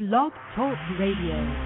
Blog Talk Radio.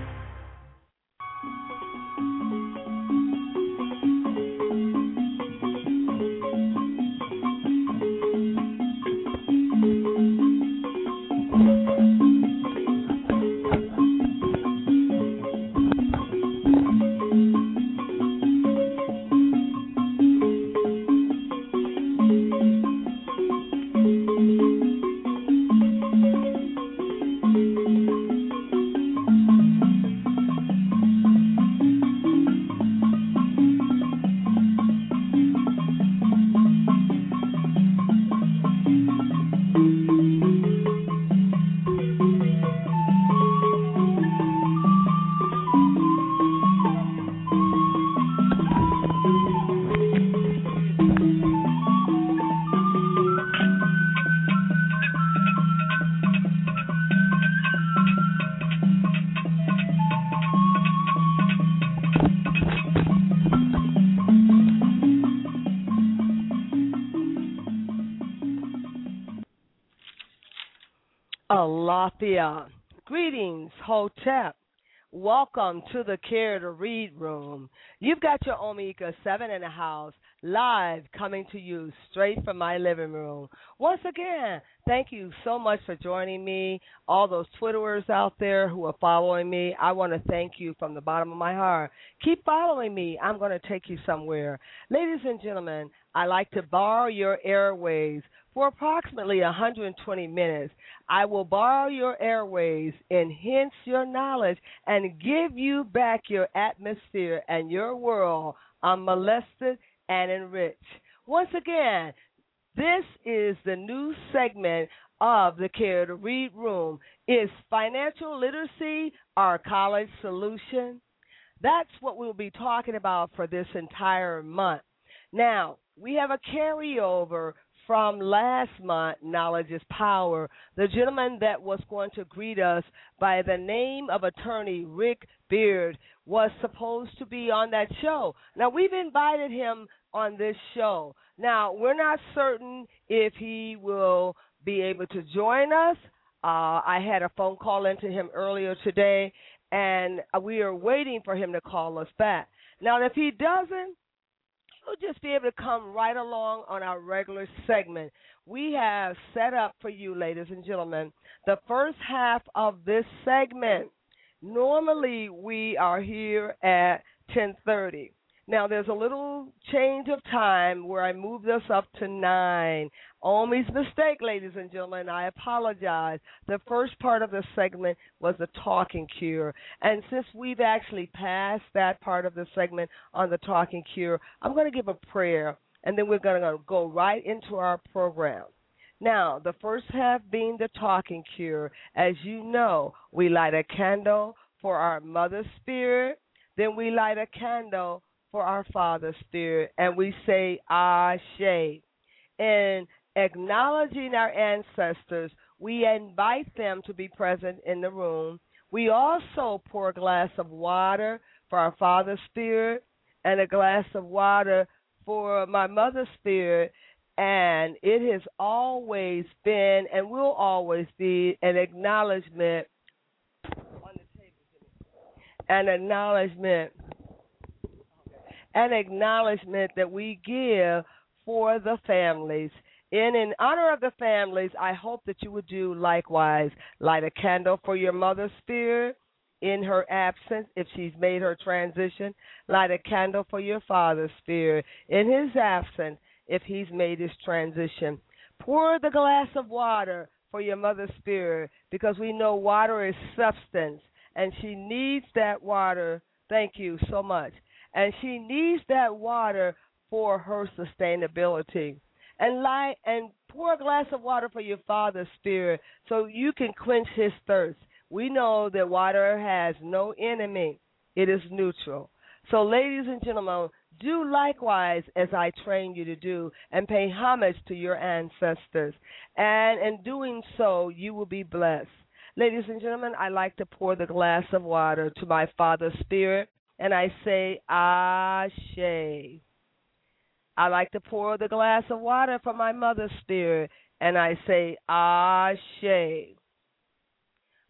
Alafia. Greetings, Hotep. Welcome to the Care to Read room. You've got your Omega 7 in the house, live coming to you straight from my living room. Once again, thank you so much for joining me. All those Twitterers out there who are following me, I want to thank you from the bottom of my heart. Keep following me. I'm going to take you somewhere. Ladies and gentlemen, I like to borrow your airways for approximately 120 minutes. I will borrow your airways, enhance your knowledge, and give you back your atmosphere and your world unmolested and enriched. Once again, this is the new segment of the Care to Read room. Is financial literacy our college solution? That's what we'll be talking about for this entire month. Now, we have a carryover from last month, Knowledge is Power. The gentleman that was going to greet us by the name of attorney Rick Beard was supposed to be on that show. Now, we've invited him on this show. Now, we're not certain if he will be able to join us. I had a phone call into him earlier today, and we are waiting for him to call us back. Now, if he doesn't, we'll just be able to come right along on our regular segment. We have set up for you, ladies and gentlemen, the first half of this segment. Normally, we are here at 10:30. Now, there's a little change of time where I moved us up to 9. Omi's mistake, ladies and gentlemen. I apologize. The first part of the segment was the talking cure. And since we've actually passed that part of the segment on the talking cure, I'm going to give a prayer, and then we're going to go right into our program. Now, the first half being the talking cure. As you know, we light a candle for our mother spirit. Then we light a candle for our Father Spirit, and we say Ashe. In acknowledging our ancestors, we invite them to be present in the room. We also pour a glass of water for our Father Spirit and a glass of water for my Mother Spirit, and it has always been and will always be an acknowledgement on the table, an acknowledgement that we give for the families. In honor of the families, I hope that you would do likewise. Light a candle for your mother's spirit in her absence, if she's made her transition. Light a candle for your father's spirit in his absence, if he's made his transition. Pour the glass of water for your mother's spirit, because we know water is substance, and she needs that water. Thank you so much. And she needs that water for her sustainability. And pour a glass of water for your father's spirit so you can quench his thirst. We know that water has no enemy. It is neutral. So, ladies and gentlemen, do likewise as I train you to do and pay homage to your ancestors. And in doing so, you will be blessed. Ladies and gentlemen, I like to pour the glass of water to my father's spirit, and I say, Ashe. I like to pour the glass of water for my mother's spirit, and I say, Ashe.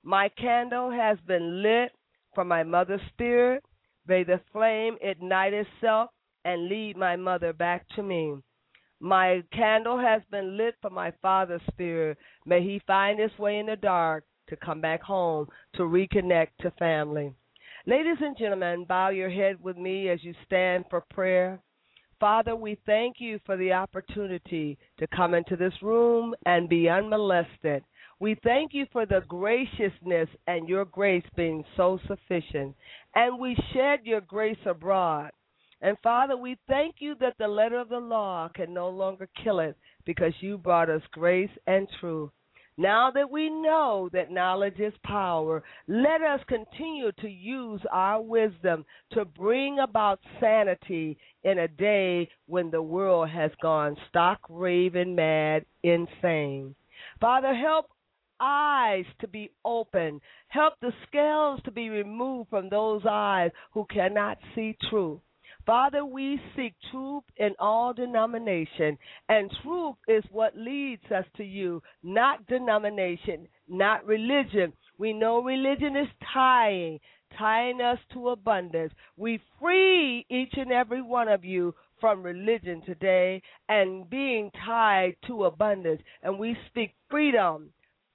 My candle has been lit for my mother's spirit. May the flame ignite itself and lead my mother back to me. My candle has been lit for my father's spirit. May he find his way in the dark to come back home to reconnect to family. Ladies and gentlemen, bow your head with me as you stand for prayer. Father, we thank you for the opportunity to come into this room and be unmolested. We thank you for the graciousness and your grace being so sufficient. And we shed your grace abroad. And Father, we thank you that the letter of the law can no longer kill it because you brought us grace and truth. Now that we know that knowledge is power, let us continue to use our wisdom to bring about sanity in a day when the world has gone stark, raving, mad, insane. Father, help eyes to be open. Help the scales to be removed from those eyes who cannot see truth. Father, we seek truth in all denomination, and truth is what leads us to you, not denomination, not religion. We know religion is tying us to abundance. We free each and every one of you from religion today and being tied to abundance, and we speak freedom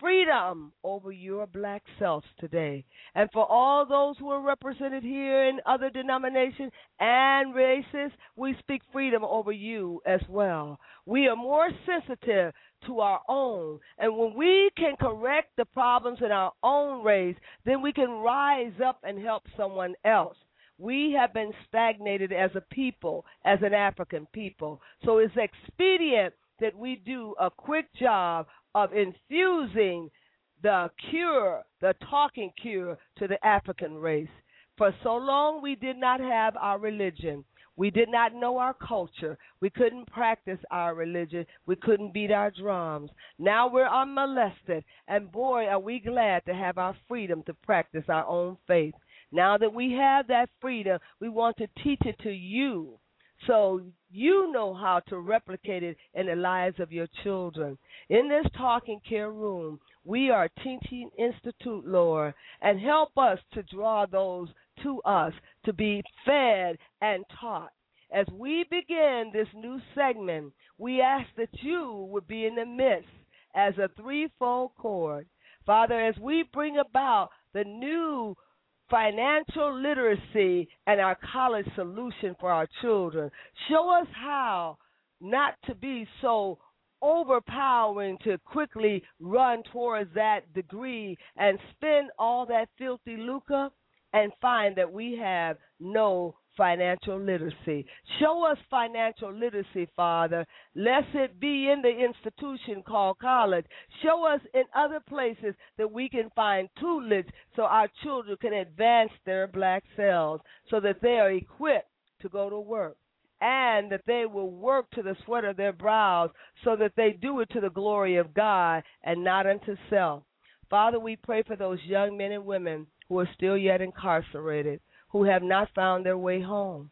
over your black selves today. And for all those who are represented here in other denominations and races, we speak freedom over you as well. We are more sensitive to our own. And when we can correct the problems in our own race, then we can rise up and help someone else. We have been stagnated as a people, as an African people. So it's expedient that we do a quick job of infusing the cure, the talking cure to the African race. For so long we did not have our religion. We did not know our culture. We couldn't practice our religion. We couldn't beat our drums. Now we're unmolested, and boy, are we glad to have our freedom to practice our own faith. Now that we have that freedom, we want to teach it to you, so you know how to replicate it in the lives of your children. In this talking care room, we are Teaching Institute, Lord, and help us to draw those to us to be fed and taught. As we begin this new segment, we ask that you would be in the midst as a threefold cord. Father, as we bring about the new financial literacy and our college solution for our children, show us how not to be so overpowering to quickly run towards that degree and spend all that filthy lucre and find that we have no financial literacy. Show us financial literacy, Father, lest it be in the institution called college. Show us in other places that we can find tutelage so our children can advance their black selves so that they are equipped to go to work, and that they will work to the sweat of their brows so that they do it to the glory of God and not unto self. Father, we pray for those young men and women who are still yet incarcerated, who have not found their way home,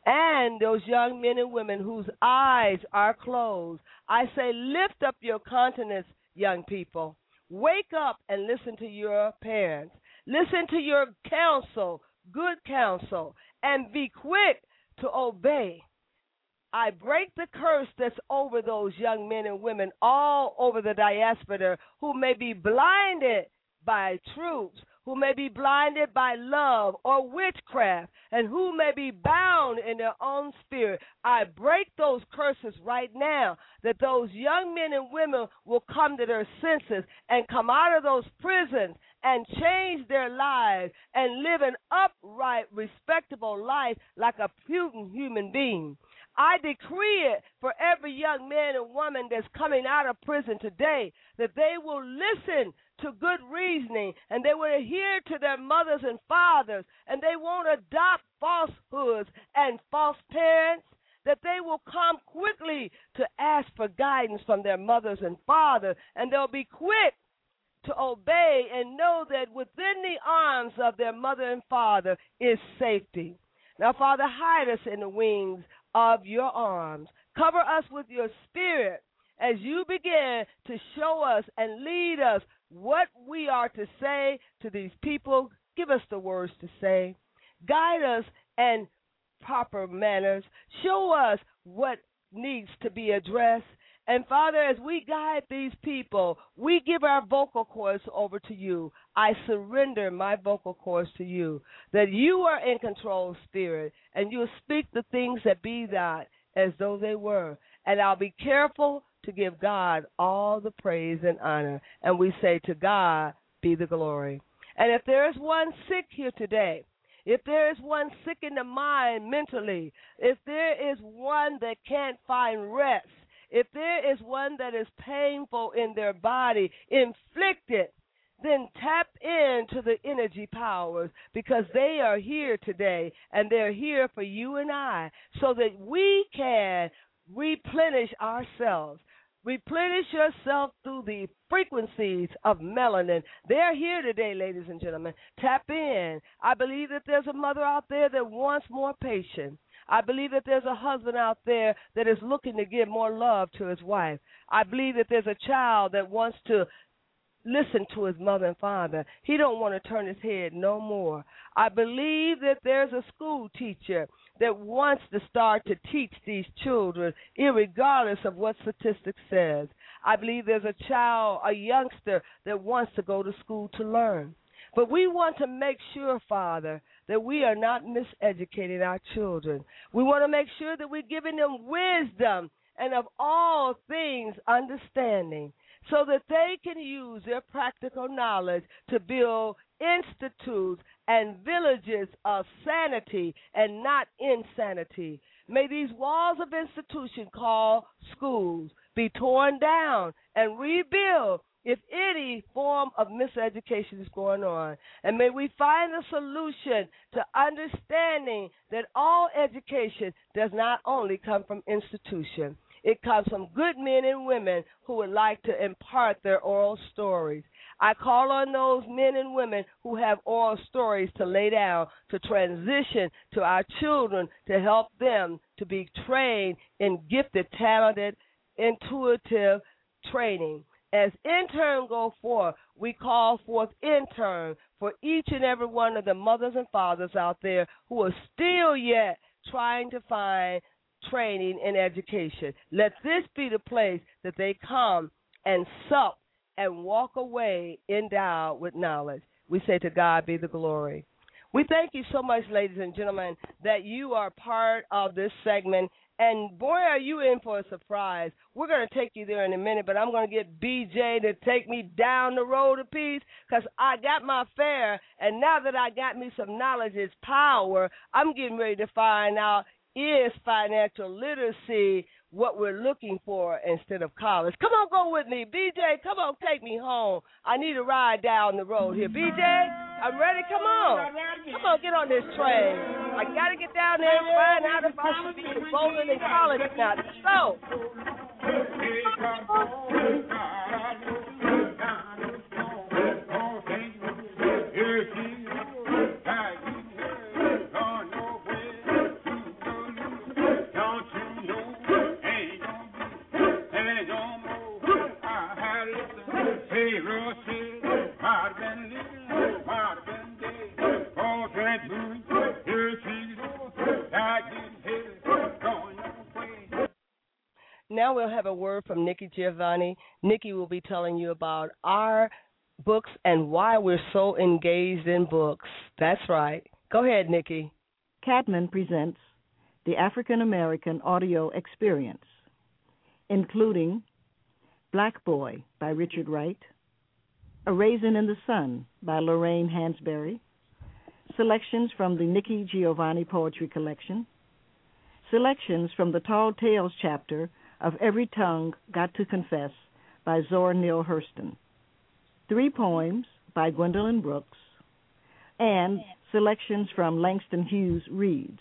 and those young men and women whose eyes are closed. I say, lift up your countenance, young people. Wake up and listen to your parents. Listen to your counsel, good counsel, and be quick to obey. I break the curse that's over those young men and women all over the diaspora who may be blinded by truths, who may be blinded by love or witchcraft, and who may be bound in their own spirit. I break those curses right now, that those young men and women will come to their senses and come out of those prisons and change their lives and live an upright, respectable life like a prudent human being. I decree it for every young man and woman that's coming out of prison today, that they will listen to good reasoning, and they will adhere to their mothers and fathers, and they won't adopt falsehoods and false parents, that they will come quickly to ask for guidance from their mothers and fathers, and they'll be quick to obey and know that within the arms of their mother and father is safety. Now, Father, hide us in the wings of your arms. Cover us with your spirit as you begin to show us and lead us what we are to say to these people. Give us the words to say. Guide us and proper manners. Show us what needs to be addressed. And Father, as we guide these people, we give our vocal cords over to you. I surrender my vocal cords to you, that you are in control, Spirit, and you'll speak the things that be not as though they were. And I'll be careful to give God all the praise and honor. And we say, to God be the glory. And if there is one sick here today, if there is one sick in the mind mentally, if there is one that can't find rest, if there is one that is painful in their body, inflicted, then tap into the energy powers, because they are here today, and they're here for you and I, so that we can replenish ourselves. Replenish yourself through the frequencies of melanin. They're here today, ladies and gentlemen. Tap in. I believe that there's a mother out there that wants more patience. I believe that there's a husband out there that is looking to give more love to his wife. I believe that there's a child that wants to listen to his mother and father. He don't want to turn his head no more. I believe that there's a school teacher that wants to start to teach these children, irregardless of what statistics says. I believe there's a child, a youngster, that wants to go to school to learn. But we want to make sure, Father, that we are not miseducating our children. We want to make sure that we're giving them wisdom and of all things understanding, so that they can use their practical knowledge to build institutes and villages of sanity and not insanity. May these walls of institution called schools be torn down and rebuilt if any form of miseducation is going on. And may we find a solution to understanding that all education does not only come from institution. It comes from good men and women who would like to impart their oral stories. I call on those men and women who have oral stories to lay down, to transition to our children, to help them to be trained in gifted, talented, intuitive training. As intern go forth, we call forth intern for each and every one of the mothers and fathers out there who are still yet trying to find training in education. Let this be the place that they come and sup and walk away endowed with knowledge. We say, to God be the glory. We thank you so much, ladies and gentlemen, that you are part of this segment. And boy, are you in for a surprise. We're going to take you there in a minute, but I'm going to get BJ to take me down the road a piece, because I got my fare, and now that I got me some knowledge is power, I'm getting ready to find out, is financial literacy what we're looking for instead of college? Come on, go with me. BJ, come on, take me home. I need a ride down the road here. BJ, I'm ready. Come on. Come on, get on this train. I got to get down there and find out if I should be enrolled in college or not. So. Now we'll have a word from Nikki Giovanni. Nikki will be telling you about our books and why we're so engaged in books. That's right. Go ahead, Nikki. Cadman presents the African American Audio Experience, including Black Boy by Richard Wright, A Raisin in the Sun by Lorraine Hansberry, selections from the Nikki Giovanni Poetry Collection, selections from the Tall Tales chapter of Every Tongue Got to Confess by Zora Neale Hurston, 3 poems by Gwendolyn Brooks, and selections from Langston Hughes Reads.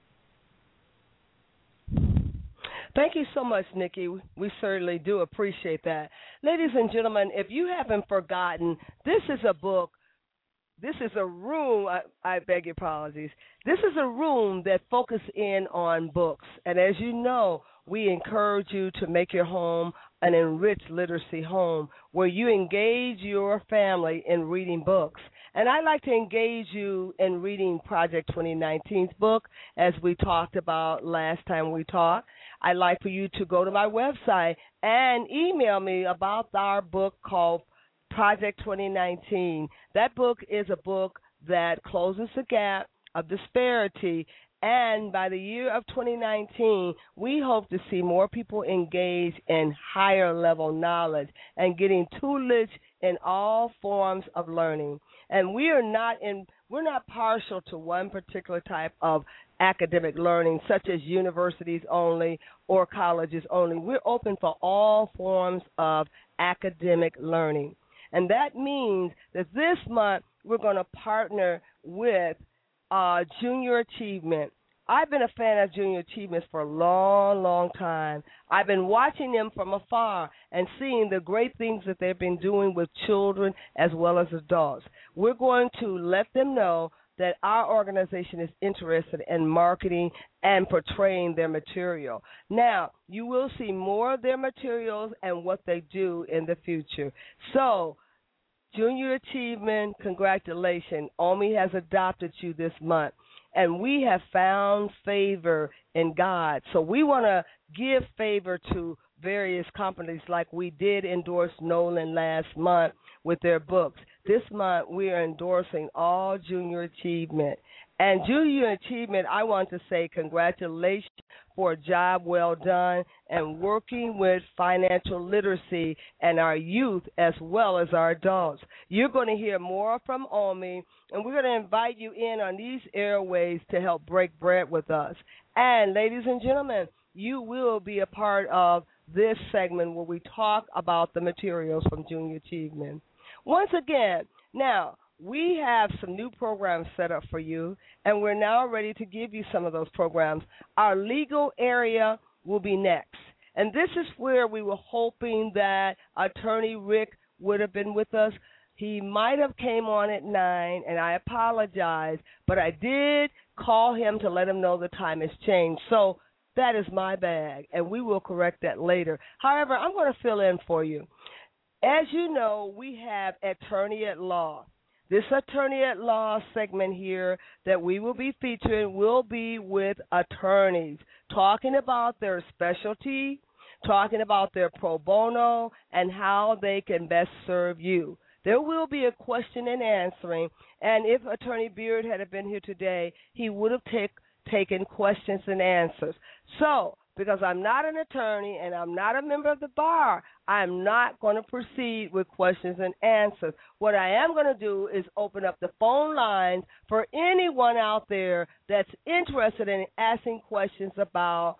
Thank you so much, Nikki. We certainly do appreciate that. Ladies and gentlemen, if you haven't forgotten, this is a book. This is a room, I beg your apologies. This is a room that focuses in on books. And as you know, we encourage you to make your home an enriched literacy home where you engage your family in reading books. And I'd like to engage you in reading Project 2019's book, as we talked about last time we talked. I'd like for you to go to my website and email me about our book called Project 2019. That book is a book that closes the gap of disparity, and by the year of 2019, we hope to see more people engage in higher level knowledge and getting tutelage in all forms of learning. And we're not partial to one particular type of academic learning, such as universities only or colleges only. We're open for all forms of academic learning. And that means that this month we're going to partner with Junior Achievement. I've been a fan of Junior Achievements for a long, long time. I've been watching them from afar and seeing the great things that they've been doing with children as well as adults. We're going to let them know that our organization is interested in marketing and portraying their material. Now, you will see more of their materials and what they do in the future. So, Junior Achievement, congratulations. OMI has adopted you this month, and we have found favor in God. So we want to give favor to various companies like we did endorse Nolan last month with their books. This month we are endorsing all Junior Achievement. And Junior Achievement, I want to say congratulations for a job well done and working with financial literacy and our youth as well as our adults. You're going to hear more from OMI, and we're going to invite you in on these airways to help break bread with us. And ladies and gentlemen, you will be a part of this segment where we talk about the materials from Junior Achievement. Once again, now, we have some new programs set up for you, and we're now ready to give you some of those programs. Our legal area will be next, and this is where we were hoping that Attorney Rick would have been with us. He might have came on at 9, and I apologize, but I did call him to let him know the time has changed. So that is my bag, and we will correct that later. However, I'm going to fill in for you. As you know, we have Attorney at Law. This Attorney at Law segment here that we will be featuring will be with attorneys, talking about their specialty, talking about their pro bono, and how they can best serve you. There will be a question and answering, and if Attorney Beard had been here today, he would have taken questions and answers. So, because I'm not an attorney and I'm not a member of the bar, I'm not going to proceed with questions and answers. What I am going to do is open up the phone lines for anyone out there that's interested in asking questions about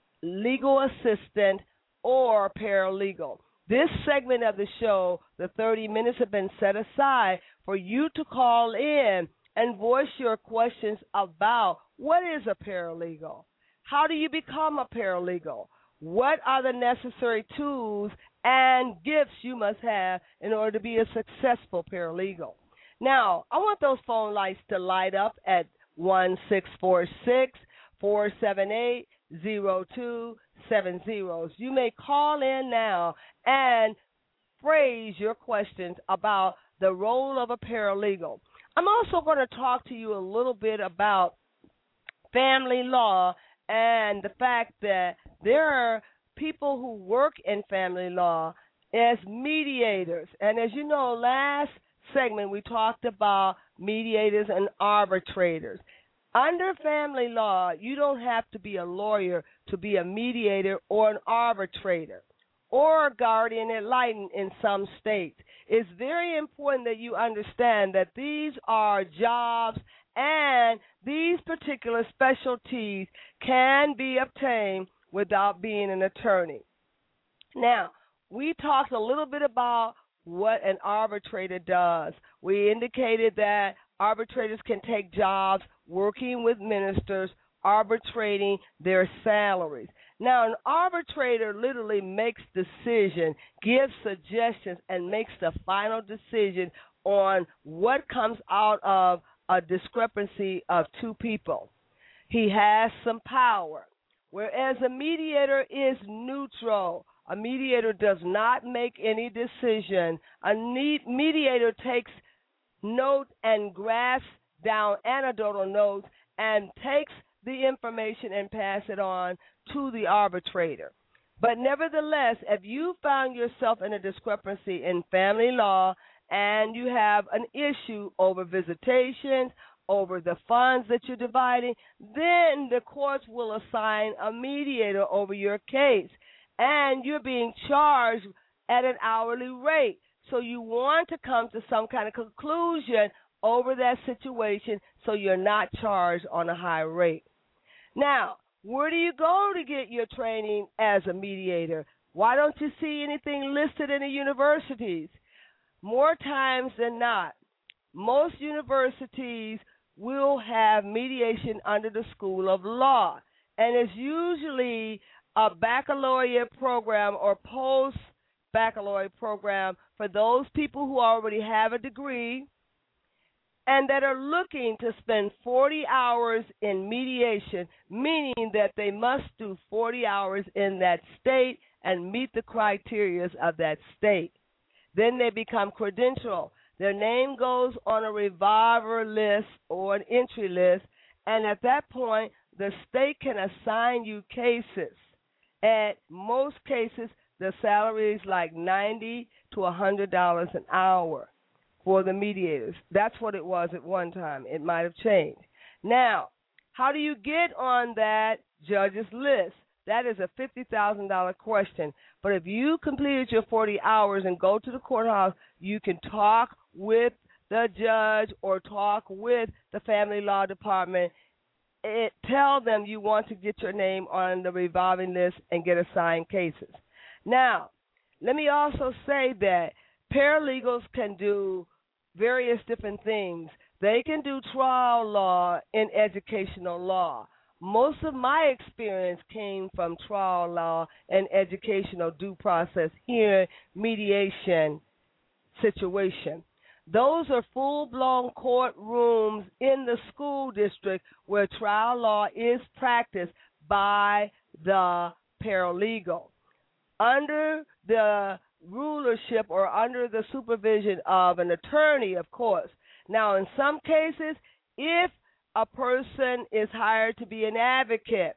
legal assistant or paralegal. This segment of the show, the 30 minutes, have been set aside for you to call in and voice your questions about what is a paralegal. How do you become a paralegal? What are the necessary tools and gifts you must have in order to be a successful paralegal? Now, I want those phone lights to light up at 1-646-478-0270. You may call in now and phrase your questions about the role of a paralegal. I'm also going to talk to you a little bit about family law and the fact that there are people who work in family law as mediators. And as you know, last segment we talked about mediators and arbitrators. Under family law, you don't have to be a lawyer to be a mediator or an arbitrator or a guardian ad litem in some states. It's very important that you understand that these are jobs and these particular specialties can be obtained without being an attorney. Now, we talked a little bit about what an arbitrator does. We indicated that arbitrators can take jobs working with ministers, arbitrating their salaries. Now, an arbitrator literally makes decisions, gives suggestions, and makes the final decision on what comes out of a discrepancy of two people. He has some power, whereas a mediator is neutral. A mediator does not make any decision. A mediator takes note and grasps down anecdotal notes and takes the information and pass it on to the arbitrator. But nevertheless, if you found yourself in a discrepancy in family law and you have an issue over visitations, over the funds that you're dividing, then the courts will assign a mediator over your case. And you're being charged at an hourly rate. So you want to come to some kind of conclusion over that situation so you're not charged on a high rate. Now, where do you go to get your training as a mediator? Why don't you see anything listed in the universities? More times than not, most universities will have mediation under the School of Law, and it's usually a baccalaureate program or post-baccalaureate program for those people who already have a degree and that are looking to spend 40 hours in mediation, meaning that they must do 40 hours in that state and meet the criteria of that state. Then they become credentialed. Their name goes on a revolver list or an entry list, and at that point, the state can assign you cases. At most cases, the salary is like $90 to $100 an hour for the mediators. That's what it was at one time. It might have changed. Now, how do you get on that judge's list? That is a $50,000 question. But if you completed your 40 hours and go to the courthouse, you can talk with the judge or talk with the family law department. Tell them you want to get your name on the revolving list and get assigned cases. Now, let me also say that paralegals can do various different things. They can do trial law and educational law. Most of my experience came from trial law and educational due process hearing mediation situation. Those are full-blown courtrooms in the school district where trial law is practiced by the paralegal under the rulership or under the supervision of an attorney, of course. Now, in some cases, if a person is hired to be an advocate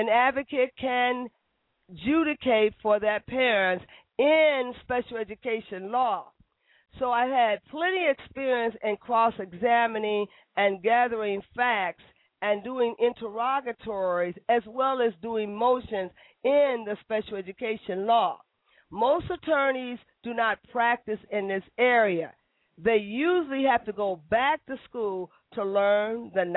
can adjudicate for that parent in special education law. So I had plenty of experience in cross-examining and gathering facts and doing interrogatories as well as doing motions in the special education law. Most attorneys do not practice in this area. They usually have to go back to school to learn the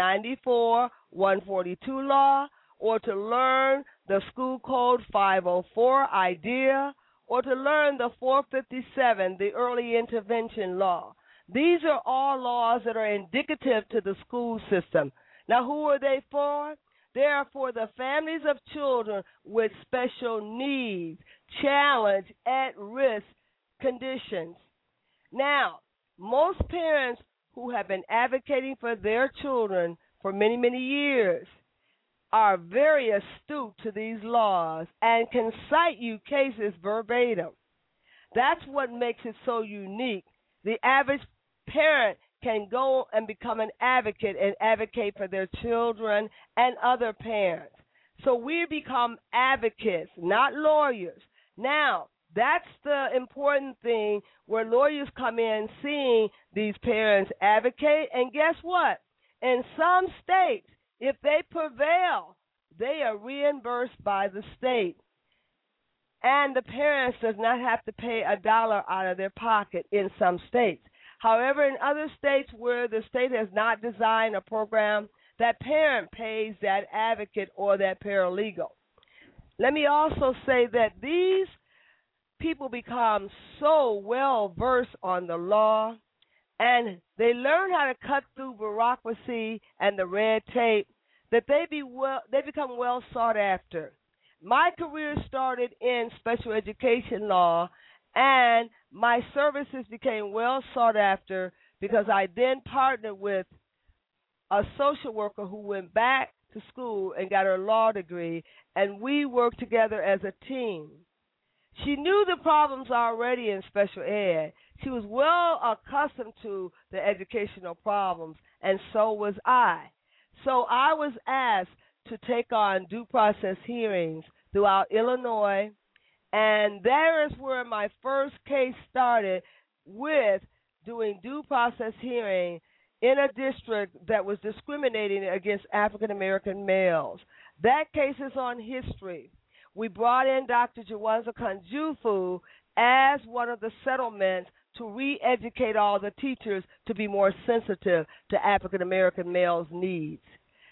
94-142 law or to learn the School Code 504 idea or to learn the 457, the early intervention law. These are all laws that are indicative to the school system. Now, who are they for? They are for the families of children with special needs, challenge, at-risk conditions. Now, most parents who have been advocating for their children for many, many years are very astute to these laws and can cite you cases verbatim. That's what makes it so unique. The average parent can go and become an advocate and advocate for their children and other parents. So we become advocates, not lawyers. Now, that's the important thing where lawyers come in seeing these parents advocate. And guess what? In some states, if they prevail, they are reimbursed by the state. And the parents does not have to pay $1 out of their pocket in some states. However, in other states where the state has not designed a program, that parent pays that advocate or that paralegal. Let me also say that these people become so well versed on the law and they learn how to cut through bureaucracy and the red tape that they become well sought after. My career started in special education law, and my services became well sought after because I then partnered with a social worker who went back to school and got her law degree, and we worked together as a team. She knew the problems already in special ed. She was well accustomed to the educational problems, and so was I. So I was asked to take on due process hearings throughout Illinois, and there is where my first case started with doing due process hearing in a district that was discriminating against African American males. That case is on history. We brought in Dr. Jawanza Kanjufu as one of the settlements to re-educate all the teachers to be more sensitive to African American males' needs.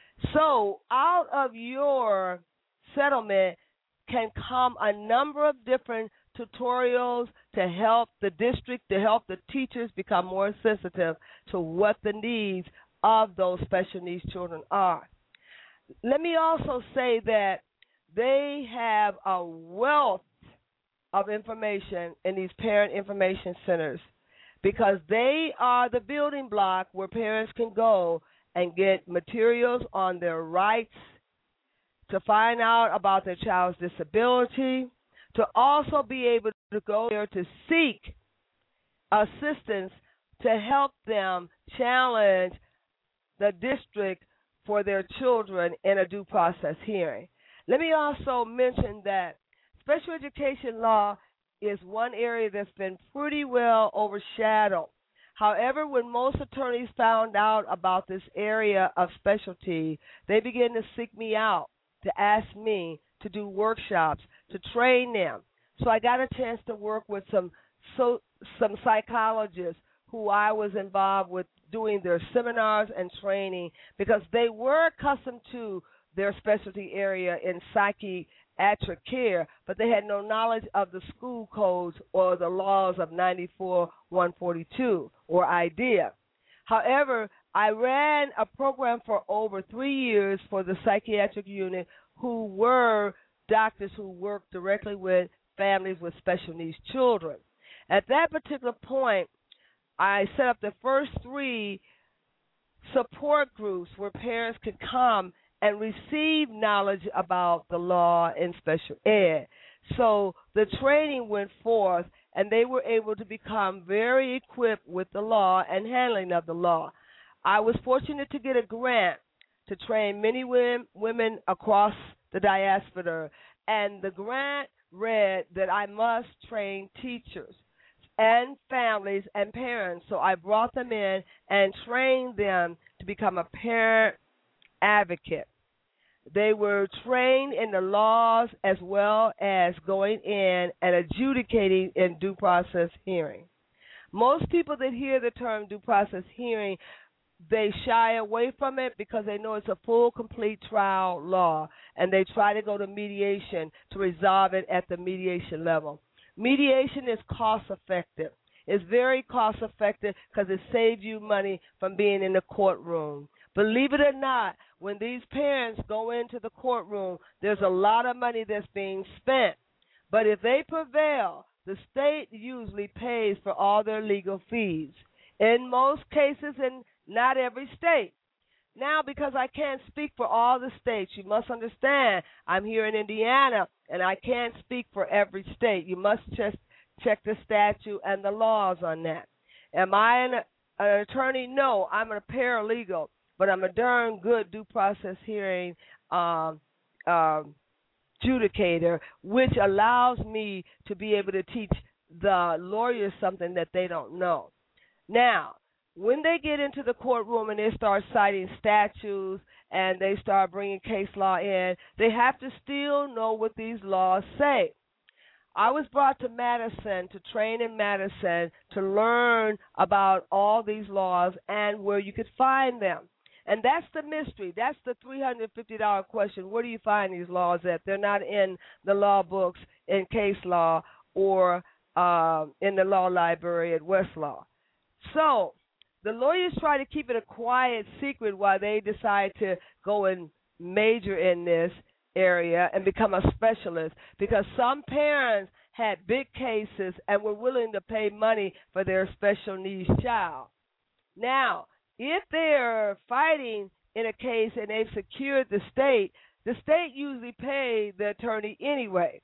So out of your settlement can come a number of different tutorials to help the district, to help the teachers become more sensitive to what the needs of those special needs children are. Let me also say that they have a wealth of information in these parent information centers because they are the building block where parents can go and get materials on their rights, to find out about their child's disability, to also be able to go there to seek assistance to help them challenge the district for their children in a due process hearing. Let me also mention that special education law is one area that's been pretty well overshadowed. However, when most attorneys found out about this area of specialty, they began to seek me out to ask me to do workshops, to train them. So I got a chance to work with some psychologists who I was involved with doing their seminars and training because they were accustomed to their specialty area in psychiatric care, but they had no knowledge of the school codes or the laws of 94-142 or IDEA. However, I ran a program for over 3 years for the psychiatric unit who were doctors who worked directly with families with special needs children. At that particular point, I set up the first 3 support groups where parents could come and receive knowledge about the law in special ed. So the training went forth, and they were able to become very equipped with the law and handling of the law. I was fortunate to get a grant to train many women across the diaspora, and the grant read that I must train teachers and families and parents. So I brought them in and trained them to become a parent advocate. They were trained in the laws as well as going in and adjudicating in due process hearing. Most people that hear the term due process hearing, they shy away from it because they know it's a full, complete trial law, and they try to go to mediation to resolve it at the mediation level. Mediation is cost-effective. It's very cost-effective because it saves you money from being in the courtroom. Believe it or not, when these parents go into the courtroom, there's a lot of money that's being spent. But if they prevail, the state usually pays for all their legal fees. In most cases, and not every state. Now, because I can't speak for all the states, you must understand I'm here in Indiana, and I can't speak for every state. You must just check the statute and the laws on that. Am I an attorney? No, I'm a paralegal, but I'm a darn good due process hearing adjudicator, which allows me to be able to teach the lawyers something that they don't know. Now, when they get into the courtroom and they start citing statutes and they start bringing case law in, they have to still know what these laws say. I was brought to Madison to train in Madison to learn about all these laws and where you could find them. And that's the mystery. That's the $350 question. Where do you find these laws at? They're not in the law books in case law or in the law library at Westlaw. So the lawyers try to keep it a quiet secret while they decide to go and major in this area and become a specialist, because some parents had big cases and were willing to pay money for their special needs child. Now, if they're fighting in a case and they've secured the state usually pays the attorney anyway.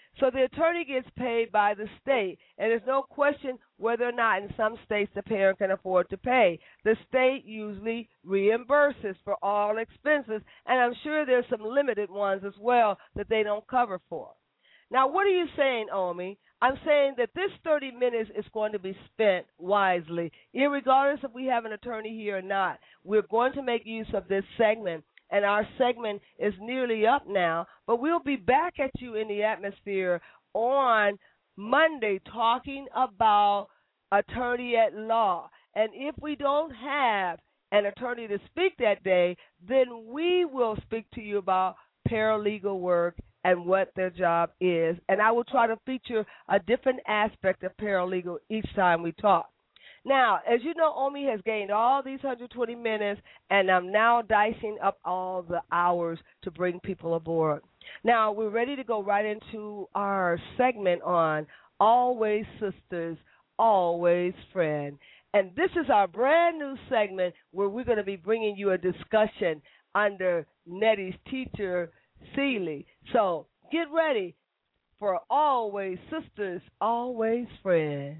So the attorney gets paid by the state, and there's no question whether or not in some states the parent can afford to pay. The state usually reimburses for all expenses, and I'm sure there's some limited ones as well that they don't cover for. Now, what are you saying, Omi? I'm saying that this 30 minutes is going to be spent wisely, irregardless if we have an attorney here or not. We're going to make use of this segment, and our segment is nearly up now, but we'll be back at you in the atmosphere on Monday talking about attorney at law. And if we don't have an attorney to speak that day, then we will speak to you about paralegal work and what their job is. And I will try to feature a different aspect of paralegal each time we talk. Now, as you know, Omi has gained all these 120 minutes, and I'm now dicing up all the hours to bring people aboard. Now, we're ready to go right into our segment on Always Sisters, Always Friend. And this is our brand new segment where we're going to be bringing you a discussion under Nettie's teacher, Seeley. So get ready for Always Sisters, Always Friend.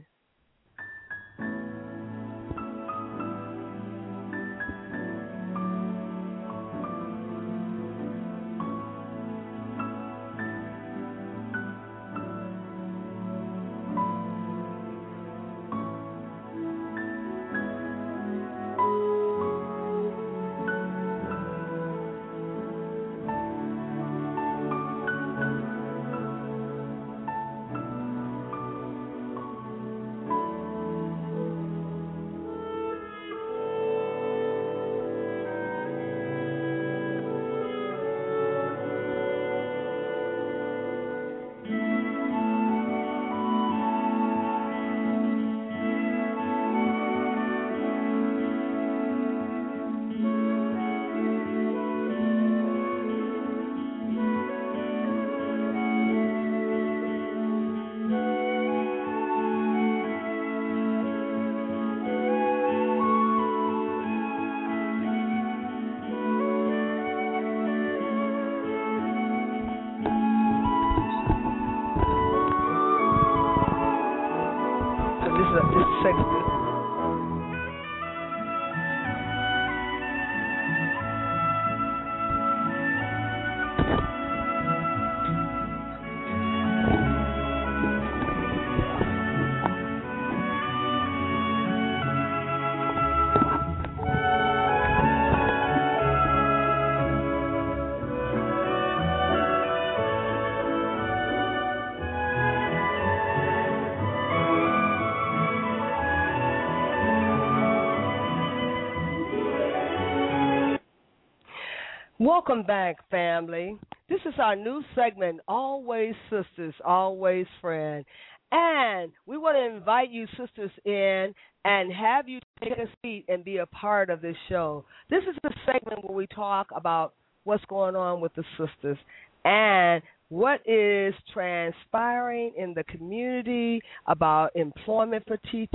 This segment. Welcome back, family. This is our new segment, Always Sisters, Always Friend. And we want to invite you sisters in and have you take a seat and be a part of this show. This is the segment where we talk about what's going on with the sisters and what is transpiring in the community about employment for teachers.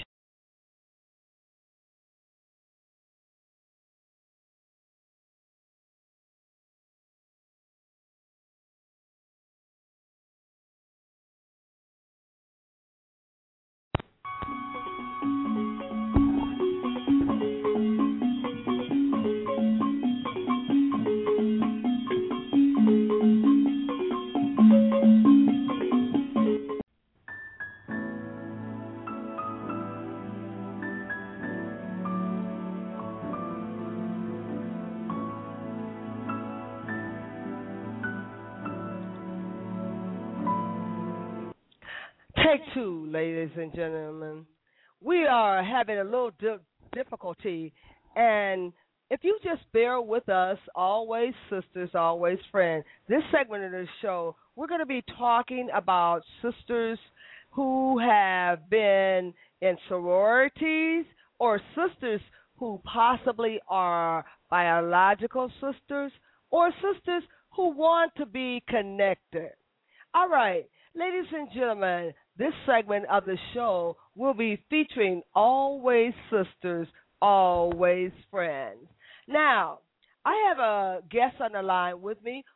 Take two, ladies and gentlemen. We are having a little difficulty, and if you just bear with us, always sisters, always friends, this segment of the show, we're going to be talking about sisters who have been in sororities or sisters who possibly are biological sisters or sisters who want to be connected. All right, ladies and gentlemen, this segment of the show will be featuring Always Sisters, Always Friends. Now, I have a guest on the line with me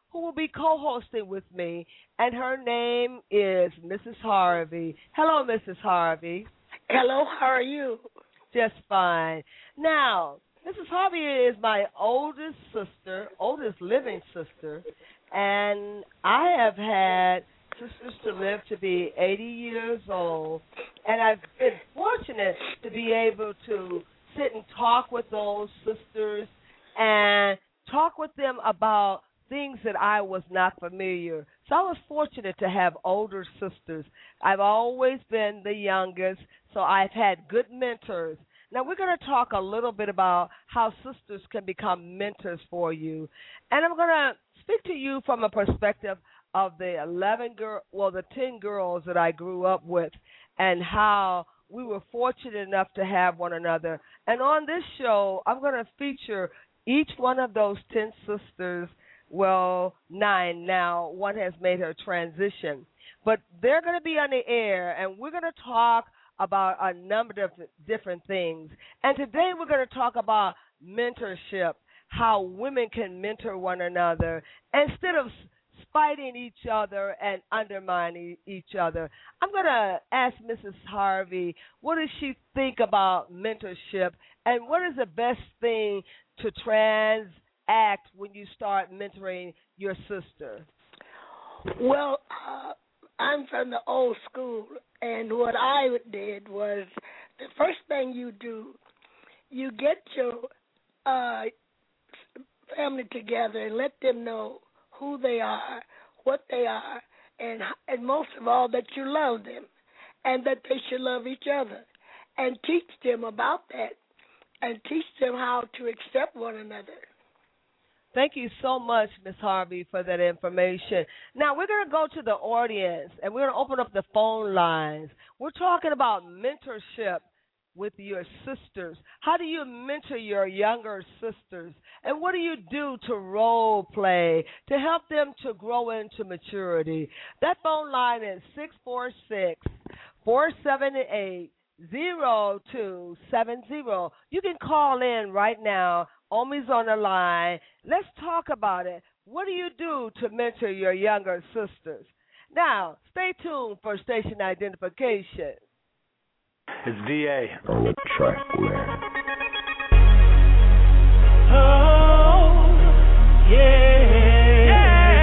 who will be co-hosting with me, and her name is Mrs. Harvey. Hello, Mrs. Harvey. Hello, how are you? Just fine. Now, Mrs. Harvey is my oldest living sister, and I have had sisters to live to be 80 years old, and I've been fortunate to be able to sit and talk with those sisters and talk with them about things that I was not familiar. So I was fortunate to have older sisters. I've always been the youngest, so I've had good mentors. Now we're going to talk a little bit about how sisters can become mentors for you. And I'm going to speak to you from a perspective of the 10 girls that I grew up with and how we were fortunate enough to have one another. And on this show, I'm going to feature each one of those 10 sisters, well, 9 now. One has made her transition. But they're going to be on the air, and we're going to talk about a number of different things. And today we're going to talk about mentorship, how women can mentor one another instead of fighting each other and undermining each other. I'm going to ask Mrs. Harvey, what does she think about mentorship, and what is the best thing to transact when you start mentoring your sister? Well, I'm from the old school, and what I did was the first thing you do, you get your family together and let them know who they are, what they are, and most of all, that you love them and that they should love each other, and teach them about that and teach them how to accept one another. Thank you so much, Ms. Harvey, for that information. Now, we're going to go to the audience, and we're going to open up the phone lines. We're talking about mentorship with your sisters. How do you mentor your younger sisters? And what do you do to role play to help them to grow into maturity? That phone line is 646-478-0270. You can call in right now. Omi's on the line. Let's talk about it. What do you do to mentor your younger sisters? Now, stay tuned for station identification. It's DA. On the track, man. Oh, yeah.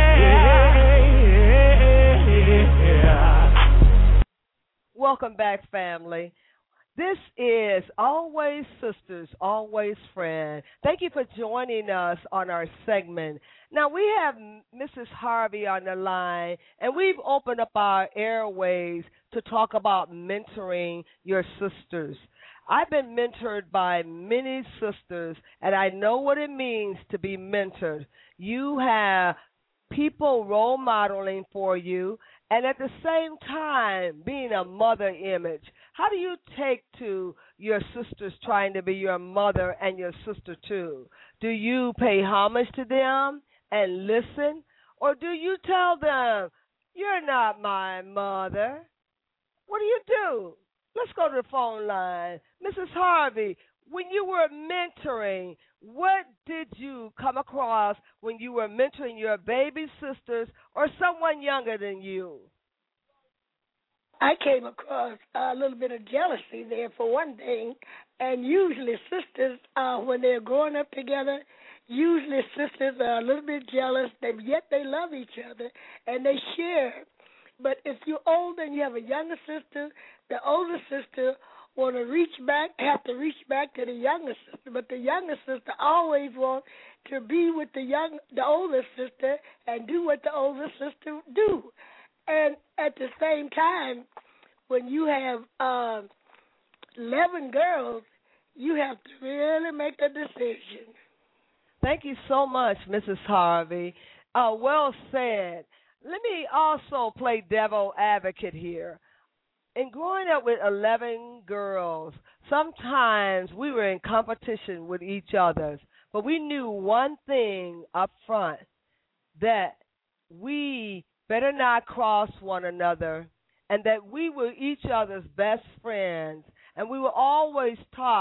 Welcome back, family. This is Always Sisters, Always Friend. Thank you for joining us on our segment. Now, we have Mrs. Harvey on the line, and we've opened up our airways to talk about mentoring your sisters. I've been mentored by many sisters, and I know what it means to be mentored. You have people role modeling for you, and at the same time being a mother image. How do you take to your sisters trying to be your mother and your sister too? Do you pay homage to them and listen? Or do you tell them, you're not my mother? What do? Let's go to the phone line. Mrs. Harvey, when you were mentoring, what did you come across when you were mentoring your baby sisters or someone younger than you? I came across a little bit of jealousy there, for one thing, and usually sisters, when they're growing up together, usually sisters are a little bit jealous, yet they love each other, and they share. But if you're older and you have a younger sister, the older sister have to reach back to the younger sister, but the younger sister always want to be with the older sister and do what the older sister do. And at the same time, when you have 11 girls, you have to really make a decision. Thank you so much, Mrs. Harvey. Well said. Let me also play devil advocate here. In growing up with 11 girls, sometimes we were in competition with each other, but we knew one thing up front, that we better not cross one another, and that we were each other's best friends, and we were always taught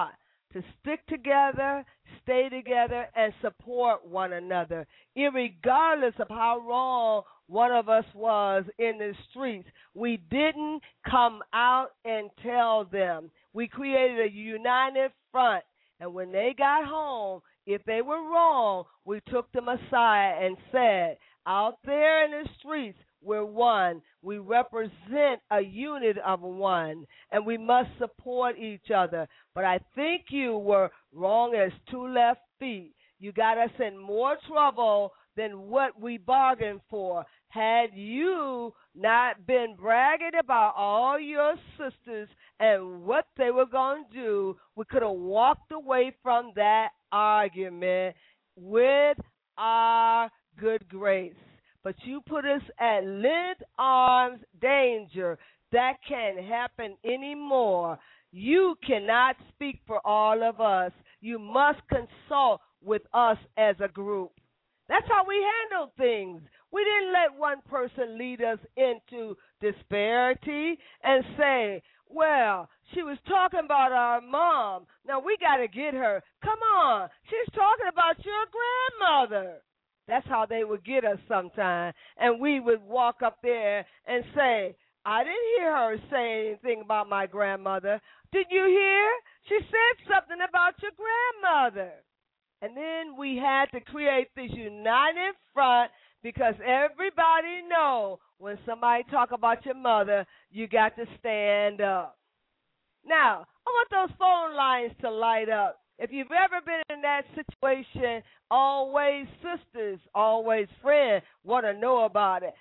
to stick together, stay together, and support one another, irregardless of how wrong one of us was in the streets. We didn't come out and tell them. We created a united front, and when they got home, if they were wrong, we took them aside and said, out there in the streets, we're one. We represent a unit of one, and we must support each other. But I think you were wrong as two left feet. You got us in more trouble than what we bargained for. Had you not been bragging about all your sisters and what they were going to do, we could have walked away from that argument with our good grace. But you put us at length arm's danger. That can't happen anymore. You cannot speak for all of us. You must consult with us as a group. That's how we handle things. We didn't let one person lead us into disparity and say, well, she was talking about our mom. Now we got to get her. Come on, she's talking about your grandmother. That's how they would get us sometimes. And we would walk up there and say, I didn't hear her say anything about my grandmother. Did you hear? She said something about your grandmother. And then we had to create this united front because everybody know when somebody talk about your mother, you got to stand up. Now, I want those phone lines to light up. If you've ever been in that situation, always sisters, always friends, want to know about it.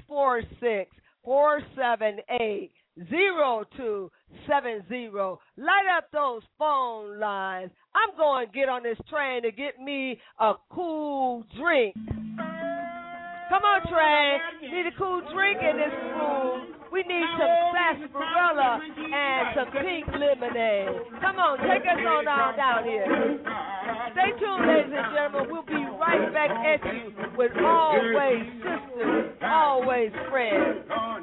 646-478-0270. Light up those phone lines. I'm going to get on this train to get me a cool drink. Come on, train. Need a cool drink in this room. We need some sarsaparilla and some pink lemonade. Come on, take us on down here. Stay tuned, ladies and gentlemen. We'll be right back at you with Always Sisters, Always Friends.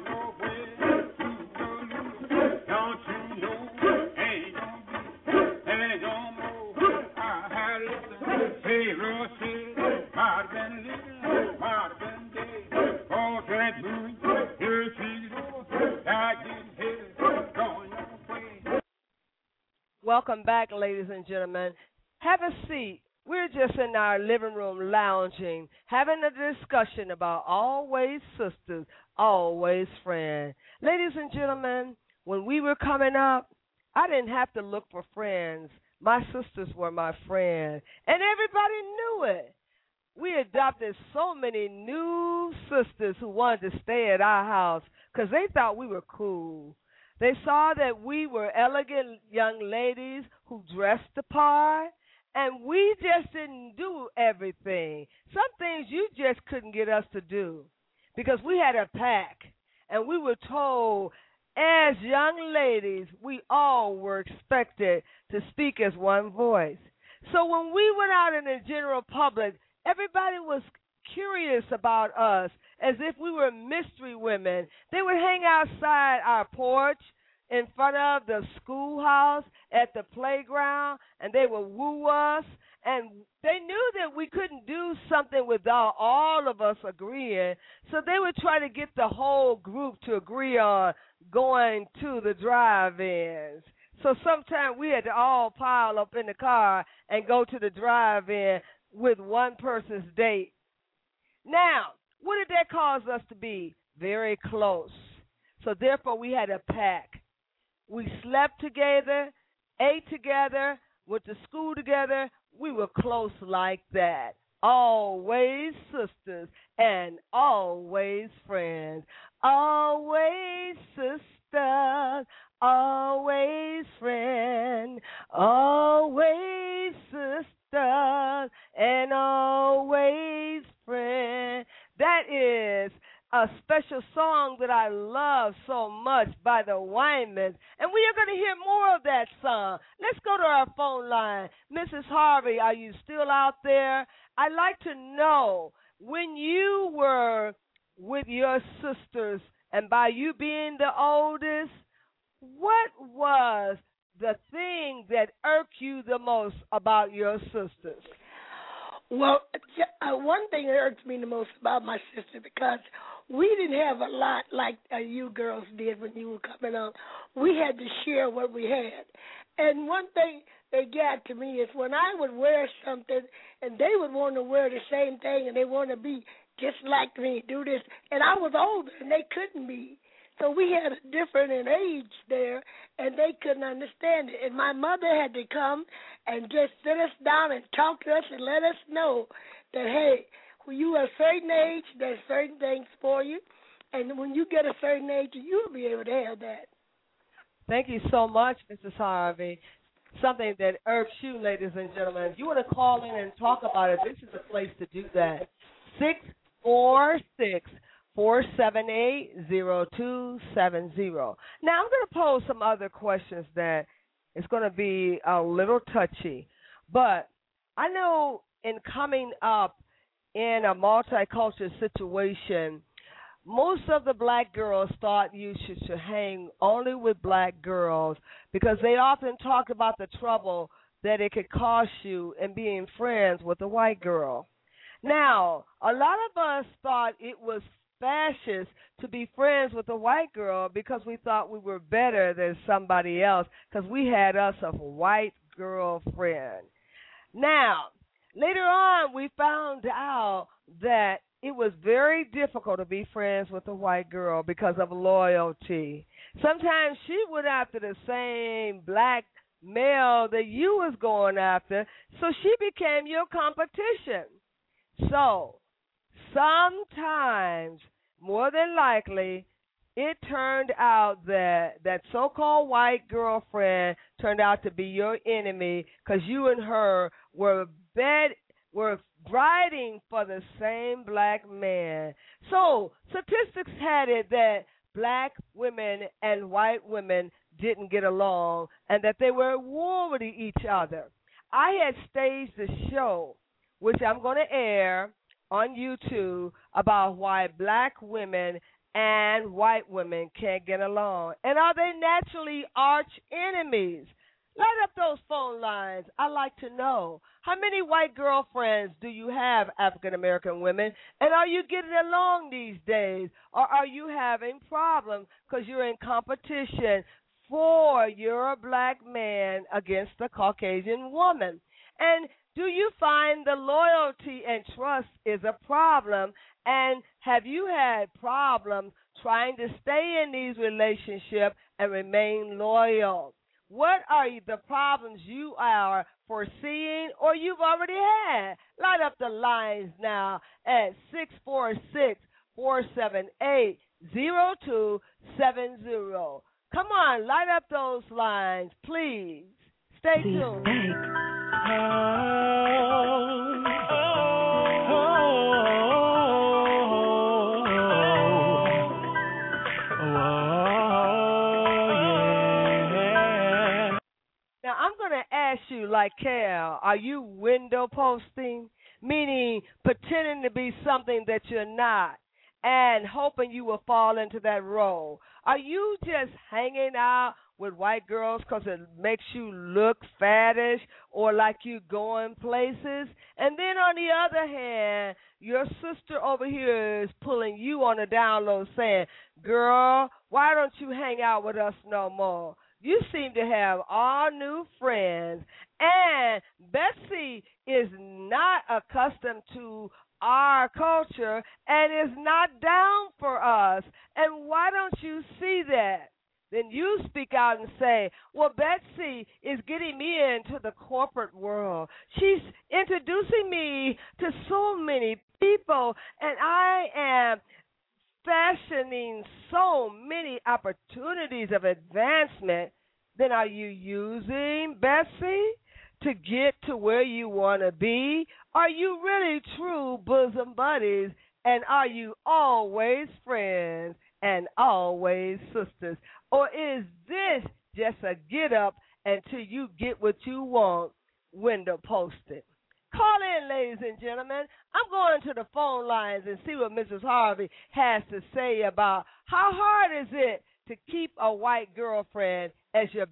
Welcome back, ladies and gentlemen. Have a seat. We're just in our living room lounging, having a discussion about always sisters, always friends. Ladies and gentlemen, when we were coming up, I didn't have to look for friends. My sisters were my friends, and everybody knew it. We adopted so many new sisters who wanted to stay at our house because they thought we were cool. They saw that we were elegant young ladies who dressed the part, and we just didn't do everything. Some things you just couldn't get us to do because we had a pack, and we were told as young ladies we all were expected to speak as one voice. So when we went out in the general public, everybody was curious about us as if we were mystery women. They would hang outside our porch in front of the schoolhouse at the playground, and they would woo us. And they knew that we couldn't do something without all of us agreeing, so they would try to get the whole group to agree on going to the drive-ins. So sometimes we had to all pile up in the car and go to the drive-in with one person's date. Now, what did that cause us to be? Very close. So therefore, we had a pack. We slept together, ate together, went to school together. We were close like that. Always sisters and always friends. Always sisters, always friends. Always sisters and always friends. That is a special song that I love so much by the Wymans, and we are going to hear more of that song. Let's go to our phone line. Mrs. Harvey, are you still out there? I'd like to know, when you were with your sisters, and by you being the oldest, what was the thing that irked you the most about your sisters? Well, one thing that irks me the most about my sister, because we didn't have a lot like you girls did when you were coming up. We had to share what we had. And one thing that got to me is when I would wear something and they would want to wear the same thing and they want to be just like me, do this. And I was older and they couldn't be. So we had a difference in age there, and they couldn't understand it. And my mother had to come and just sit us down and talk to us and let us know that, hey, when you are a certain age, there's certain things for you. And when you get a certain age, you'll be able to have that. Thank you so much, Mrs. Harvey. Something that irks you, ladies and gentlemen. If you want to call in and talk about it, this is the place to do that. 646-478-0270. Now, I'm going to pose some other questions that is going to be a little touchy. But I know in coming up in a multicultural situation, most of the black girls thought you should hang only with black girls because they often talked about the trouble that it could cost you in being friends with a white girl. Now, a lot of us thought it was fascist to be friends with a white girl because we thought we were better than somebody else because we had us a white girlfriend. Now, later on, we found out that it was very difficult to be friends with a white girl because of loyalty. Sometimes she went after the same black male that you was going after, so she became your competition. So, sometimes, more than likely, it turned out that that so-called white girlfriend turned out to be your enemy because you and her were riding for the same black man. So, statistics had it that black women and white women didn't get along and that they were at war with each other. I had staged a show, which I'm going to air on YouTube, about why black women and white women can't get along. And are they naturally arch enemies? Light up those phone lines. I'd like to know. How many white girlfriends do you have, African-American women? And are you getting along these days? Or are you having problems because you're in competition for your black man against the Caucasian woman? And do you find the loyalty and trust is a problem? And have you had problems trying to stay in these relationships and remain loyal? What are the problems you are foreseeing or you've already had? Light up the lines now at 646-478-0270. Come on, light up those lines, please. Stay tuned. Now, I'm going to ask you, like Cal, are you window posting? Meaning pretending to be something that you're not and hoping you will fall into that role. Are you just hanging out with white girls because it makes you look faddish or like you going places? And then on the other hand, your sister over here is pulling you on the down low saying, girl, why don't you hang out with us no more? You seem to have all new friends. And Betsy is not accustomed to our culture and is not down for us. And why don't you see that? Then you speak out and say, well, Betsy is getting me into the corporate world. She's introducing me to so many people, and I am fashioning so many opportunities of advancement. Then are you using Betsy to get to where you want to be? Are you really true bosom buddies? And are you always friends and always sisters? Or is this just a get up until you get what you want, window posted? Call in, ladies and gentlemen. I'm going to the phone lines and see what Mrs. Harvey has to say about how hard is it to keep a white girlfriend as your best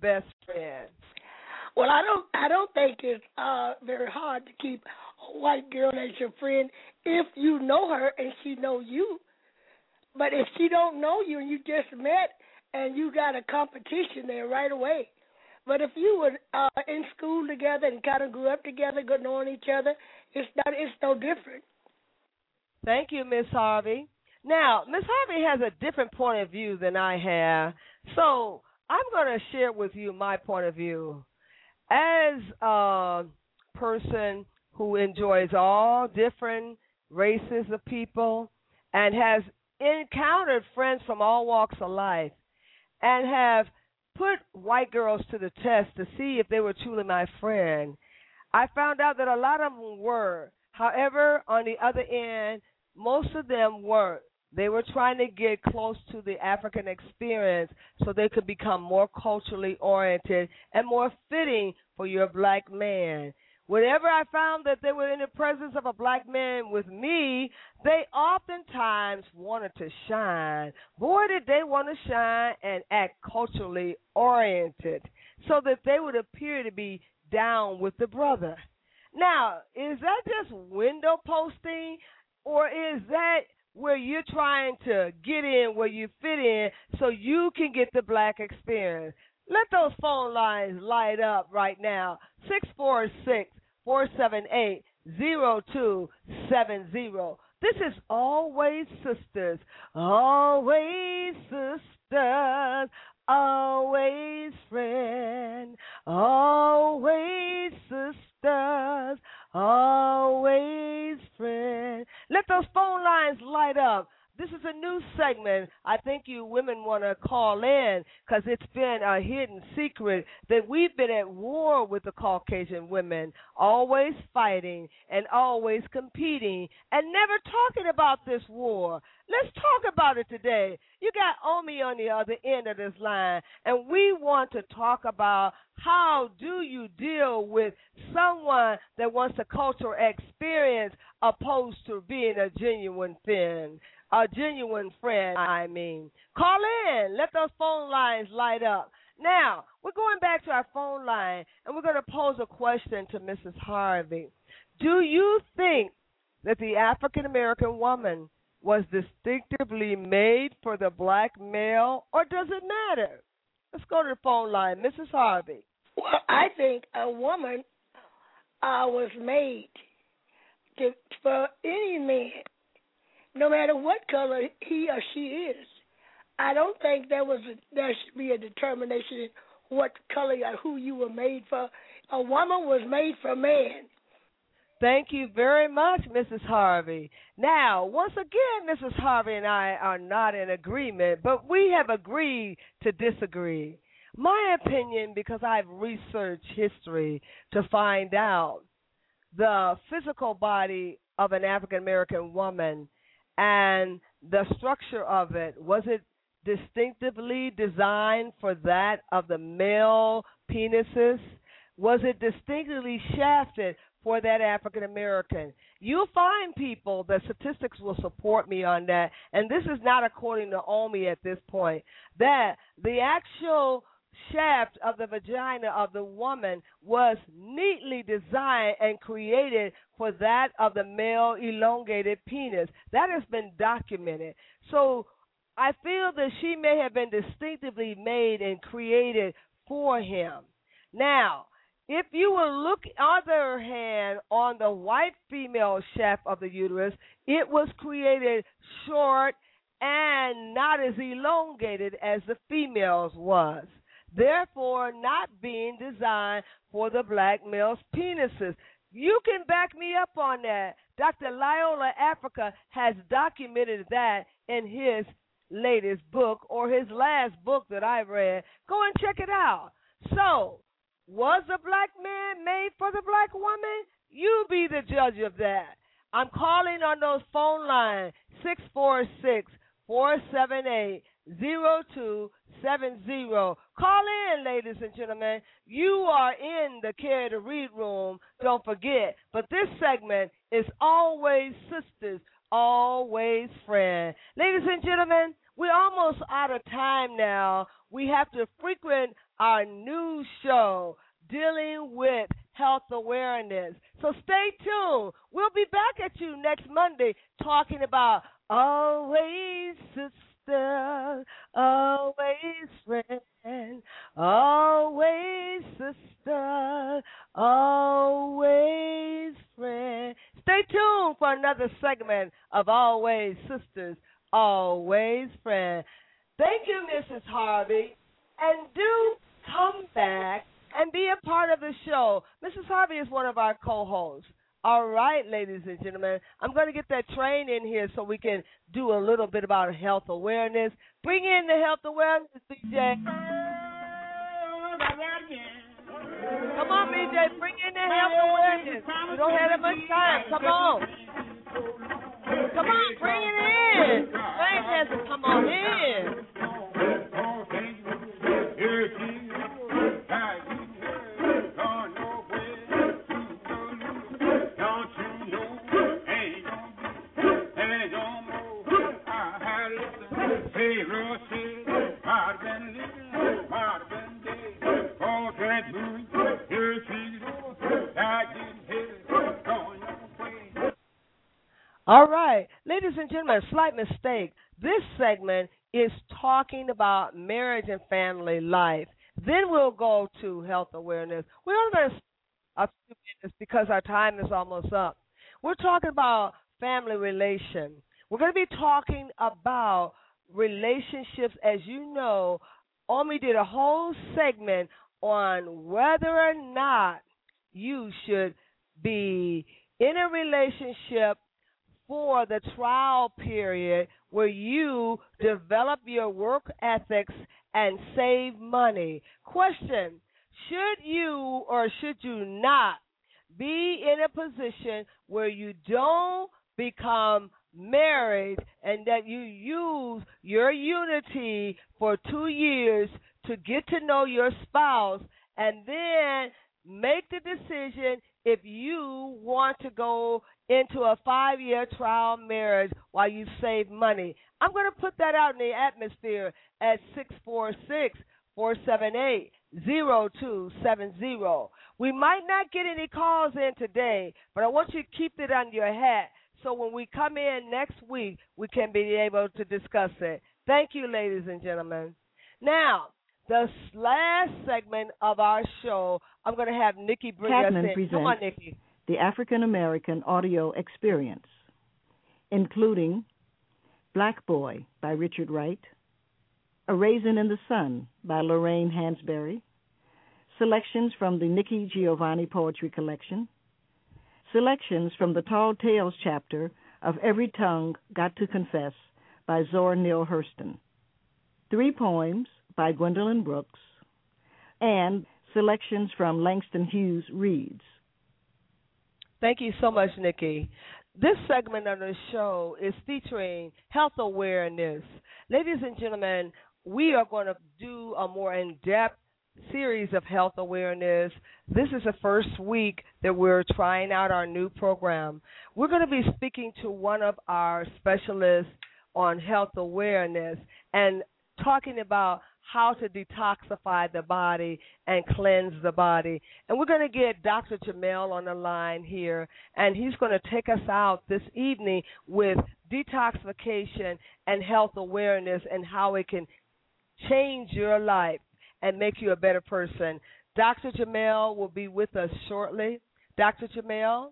friend? Well, I don't think it's very hard to keep a white girl as your friend if you know her and she know you. But if she don't know you and you just met and you got a competition there right away. But if you were in school together and kind of grew up together, good knowing each other, it's no different. Thank you, Miss Harvey. Now, Miss Harvey has a different point of view than I have, so I'm going to share with you my point of view. As a person who enjoys all different races of people and has encountered friends from all walks of life and have put white girls to the test to see if they were truly my friend, I found out that a lot of them were. However, on the other end, most of them weren't. They were trying to get close to the African experience so they could become more culturally oriented and more fitting for your black man. Whenever I found that they were in the presence of a black man with me, they oftentimes wanted to shine. Boy, did they want to shine and act culturally oriented so that they would appear to be down with the brother. Now, is that just window posting, or is that where you're trying to get in where you fit in so you can get the black experience? Let those phone lines light up right now. 646-478-0270. This is Always Sisters. Always sisters. Always friend. Always sisters. Always friend. Let those phone lines light up. This is a new segment. I think you women want to call in because it's been a hidden secret that we've been at war with the Caucasian women, always fighting and always competing and never talking about this war. Let's talk about it today. You got Omi on the other end of this line, and we want to talk about how do you deal with someone that wants a cultural experience opposed to being a genuine friend. A genuine friend, I mean. Call in. Let those phone lines light up. Now, we're going back to our phone line, and we're going to pose a question to Mrs. Harvey. Do you think that the African-American woman was distinctively made for the black male, or does it matter? Let's go to the phone line. Mrs. Harvey. Well, I think a woman was made for any man, no matter what color he or she is. I don't think there should be a determination in what color or who you were made for. A woman was made for man. Thank you very much, Mrs. Harvey. Now, once again, Mrs. Harvey and I are not in agreement, but we have agreed to disagree. My opinion, because I've researched history to find out the physical body of an African-American woman and the structure of it, was it distinctively designed for that of the male penises? Was it distinctly shafted for that African American? You'll find people, the statistics will support me on that, and this is not according to Omi at this point, that the actual shaft of the vagina of the woman was neatly designed and created for that of the male elongated penis. That has been documented. So I feel that she may have been distinctively made and created for him. Now, if you will look, other hand, on the white female shaft of the uterus, it was created short and not as elongated as the female's was, therefore not being designed for the black male's penises. You can back me up on that. Dr. Loyola Africa has documented that in his latest book, or his last book that I read. Go and check it out. So, was a black man made for the black woman? You be the judge of that. I'm calling on those phone lines, 646-478-0270. Call in, ladies and gentlemen. You are in the Care to Read room, don't forget. But this segment is Always Sisters, Always Friends. Ladies and gentlemen, we're almost out of time now. We have to frequent our new show dealing with health awareness. So stay tuned. We'll be back at you next Monday talking about always sister, always friend, always sister, always friend. Stay tuned for another segment of Always Sisters, Always Friend. Thank you, Mrs. Harvey, and do come back and be a part of the show. Mrs. Harvey is one of our co-hosts. All right, ladies and gentlemen, I'm going to get that train in here so we can do a little bit about health awareness. Bring in the health awareness, BJ. Come on, BJ, bring in the health awareness. We don't have that much time. Come on. Come on, bring it in. Train has to come on in. All right, ladies and gentlemen, slight mistake. This segment is talking about marriage and family life. Then we'll go to health awareness. We're only going to a few minutes because our time is almost up. We're talking about family relation. We're going to be talking about relationships. As you know, Omi did a whole segment on whether or not you should be in a relationship for the trial period where you develop your work ethics and save money. Question, should you or should you not be in a position where you don't become married and that you use your unity for 2 years to get to know your spouse and then make the decision if you want to go into a 5-year trial marriage while you save money? I'm going to put that out in the atmosphere at 646-478-0270. We might not get any calls in today, but I want you to keep it under your hat so when we come in next week, we can be able to discuss it. Thank you, ladies and gentlemen. Now, the last segment of our show, I'm going to have Nikki bring Catman us in. Presents Come on, Nikki. The African American Audio Experience, including Black Boy by Richard Wright, A Raisin in the Sun by Lorraine Hansberry, selections from the Nikki Giovanni Poetry Collection, selections from the Tall Tales chapter of Every Tongue Got to Confess by Zora Neale Hurston, 3 poems by Gwendolyn Brooks, and selections from Langston Hughes Reads. Thank you so much, Nikki. This segment of the show is featuring health awareness. Ladies and gentlemen, we are going to do a more in-depth series of health awareness. This is the first week that we're trying out our new program. We're going to be speaking to one of our specialists on health awareness and talking about how to detoxify the body and cleanse the body. And we're going to get Dr. Jamel on the line here, and he's going to take us out this evening with detoxification and health awareness and how it can change your life and make you a better person. Dr. Jamel will be with us shortly. Dr. Jamel?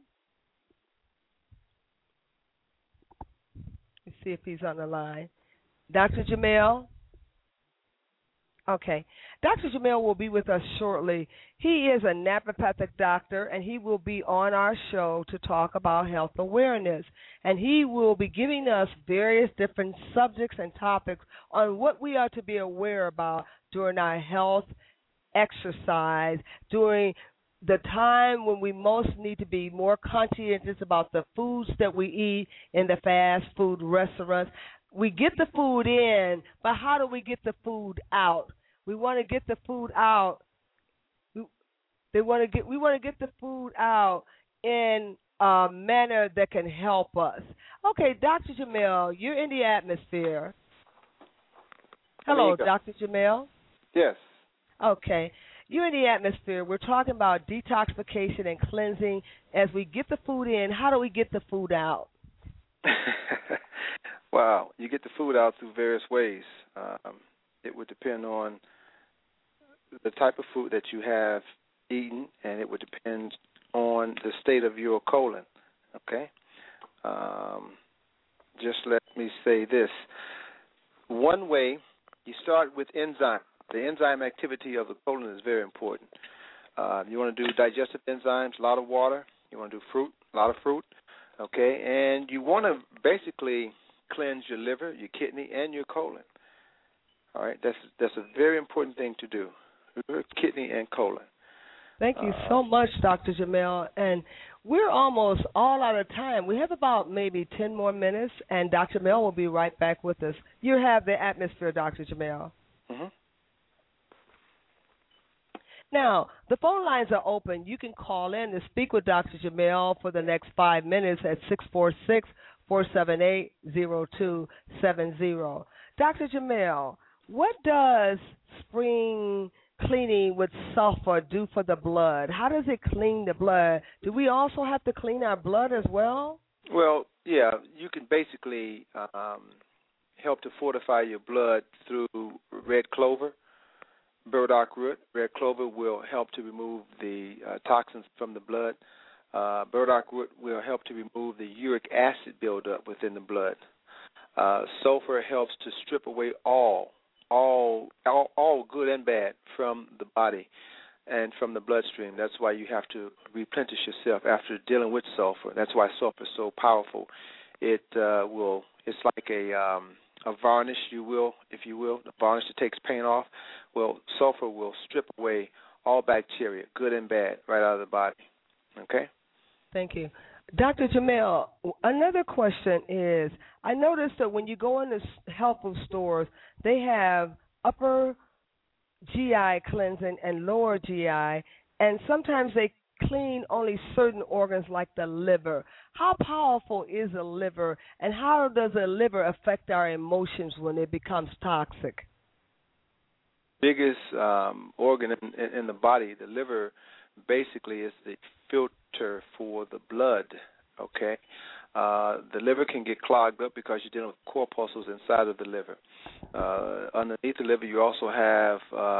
Let's see if he's on the line. Dr. Jamel? Okay. Dr. Jamel will be with us shortly. He is a naturopathic doctor, and he will be on our show to talk about health awareness. And he will be giving us various different subjects and topics on what we are to be aware about during our health exercise, during the time when we most need to be more conscientious about the foods that we eat in the fast food restaurants. We get the food in, but how do we get the food out? We want to get the food out. We want to get the food out in a manner that can help us. Okay, Dr. Jamel, you're in the atmosphere. Hello, Dr. Jamel. Yes. Okay. You're in the atmosphere. We're talking about detoxification and cleansing. As we get the food in, how do we get the food out? Wow. You get the food out through various ways. It would depend on the type of food that you have eaten, and it would depend on the state of your colon. Okay? Just let me say this. One way, you start with enzyme. The enzyme activity of the colon is very important. You want to do digestive enzymes, a lot of water. You want to do fruit, a lot of fruit. Okay? And you want to basically cleanse your liver, your kidney, and your colon. All right? That's a very important thing to do, liver, kidney, and colon. Thank you so much, Dr. Jamel. And we're almost all out of time. We have about maybe 10 more minutes, and Dr. Jamel will be right back with us. You have the atmosphere, Dr. Jamel. Mm-hmm. Now, the phone lines are open. You can call in to speak with Dr. Jamel for the next 5 minutes at 646-478-0270. Dr. Jamel, what does spring cleaning with sulfur do for the blood? How does it clean the blood? Do we also have to clean our blood as well? Well, yeah, you can basically help to fortify your blood through red clover, burdock root. Red clover will help to remove the toxins from the blood. Burdock root will help to remove the uric acid buildup within the blood. Sulfur helps to strip away all good and bad from the body and from the bloodstream. That's why you have to replenish yourself after dealing with sulfur. That's why sulfur is so powerful. It's like a varnish, if you will, the varnish that takes paint off. Well, sulfur will strip away all bacteria, good and bad, right out of the body. Okay? Thank you. Dr. Jamel, another question is, I noticed that when you go into health food stores, they have upper GI cleansing and lower GI, and sometimes they clean only certain organs like the liver. How powerful is the liver, and how does the liver affect our emotions when it becomes toxic? Biggest organ in the body, the liver, basically is the filter for the blood, okay? The liver can get clogged up because you're dealing with corpuscles inside of the liver. Underneath the liver, you also have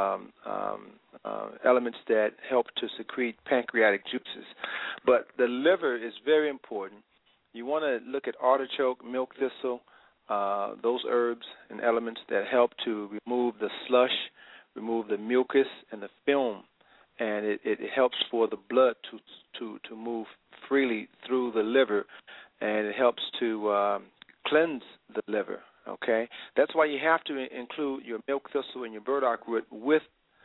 elements that help to secrete pancreatic juices. But the liver is very important. You want to look at artichoke, milk thistle, those herbs and elements that help to remove the slush, remove the mucus and the film, and it helps for the blood to move freely through the liver, and it helps to cleanse the liver, okay? That's why you have to include your milk thistle and your burdock root with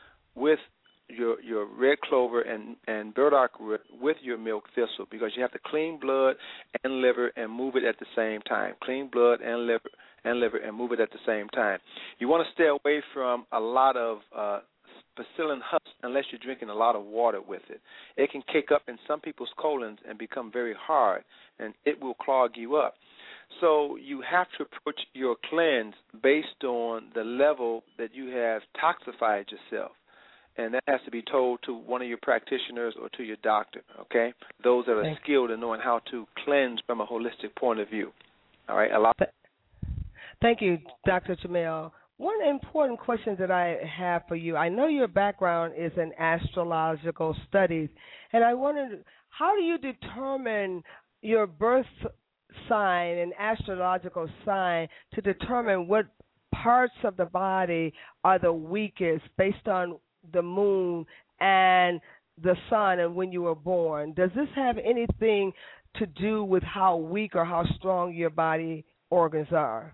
your red clover and burdock root with your milk thistle, because you have to clean blood and liver and move it at the same time. Clean blood and liver and move it at the same time. You want to stay away from a lot of bacillin husks unless you're drinking a lot of water with it. It can cake up in some people's colons and become very hard, and it will clog you up. So you have to approach your cleanse based on the level that you have toxified yourself. And that has to be told to one of your practitioners or to your doctor, okay? Those that are skilled in knowing how to cleanse from a holistic point of view. All right? Thank you, Dr. Jamel. One important question that I have for you, I know your background is in astrological studies, and I wondered, how do you determine your birth sign and astrological sign to determine what parts of the body are the weakest based on the moon and the sun and when you were born? Does this have anything to do with how weak or how strong your body organs are?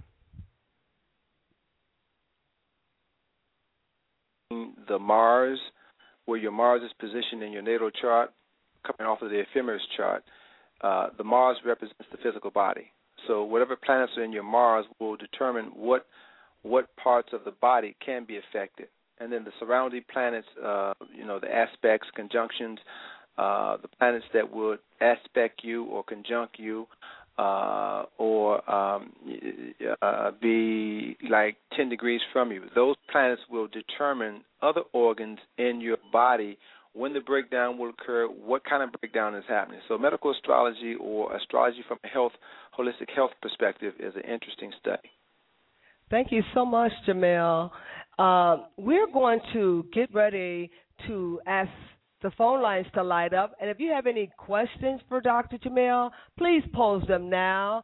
The Mars, where your Mars is positioned in your natal chart, coming off of the ephemeris chart, the Mars represents the physical body. So whatever planets are in your Mars will determine what parts of the body can be affected. And then the surrounding planets, the aspects, conjunctions, the planets that would aspect you or conjunct you, or be like 10 degrees from you. Those planets will determine other organs in your body, when the breakdown will occur, what kind of breakdown is happening. So medical astrology, or astrology from a holistic health perspective, is an interesting study. Thank you so much, Jamel. We're going to get ready to ask the phone lines to light up. And if you have any questions for Dr. Jamel, please pose them now,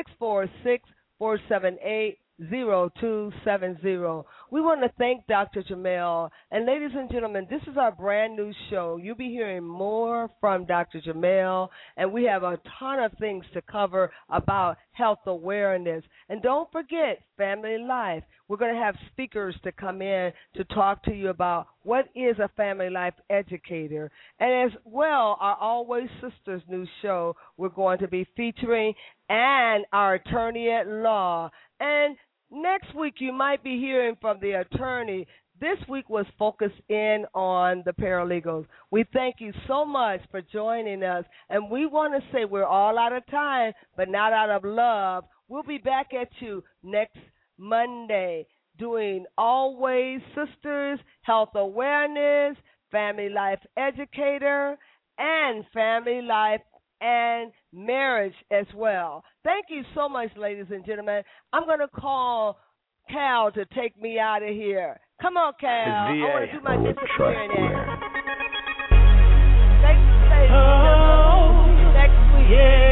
646-478-0270. We want to thank Dr. Jamel. And ladies and gentlemen, this is our brand new show. You'll be hearing more from Dr. Jamel, and we have a ton of things to cover about health awareness. And don't forget family life. We're going to have speakers to come in to talk to you about what is a family life educator. And as well, our Always Sisters new show we're going to be featuring, and our attorney at law. And next week you might be hearing from the attorney. This week was focused in on the paralegals. We thank you so much for joining us. And we want to say we're all out of time, but not out of love. We'll be back at you next Monday doing Always Sisters, health awareness, family life educator, and family life and marriage as well. Thank you so much, ladies and gentlemen. I'm going to call Cal to take me out of here. Come on, Cal. I want to do my disappearing act. Thank you, ladies and gentlemen. See you next week.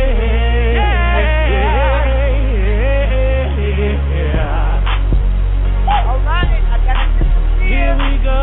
All right, I got to disappear. Here we go,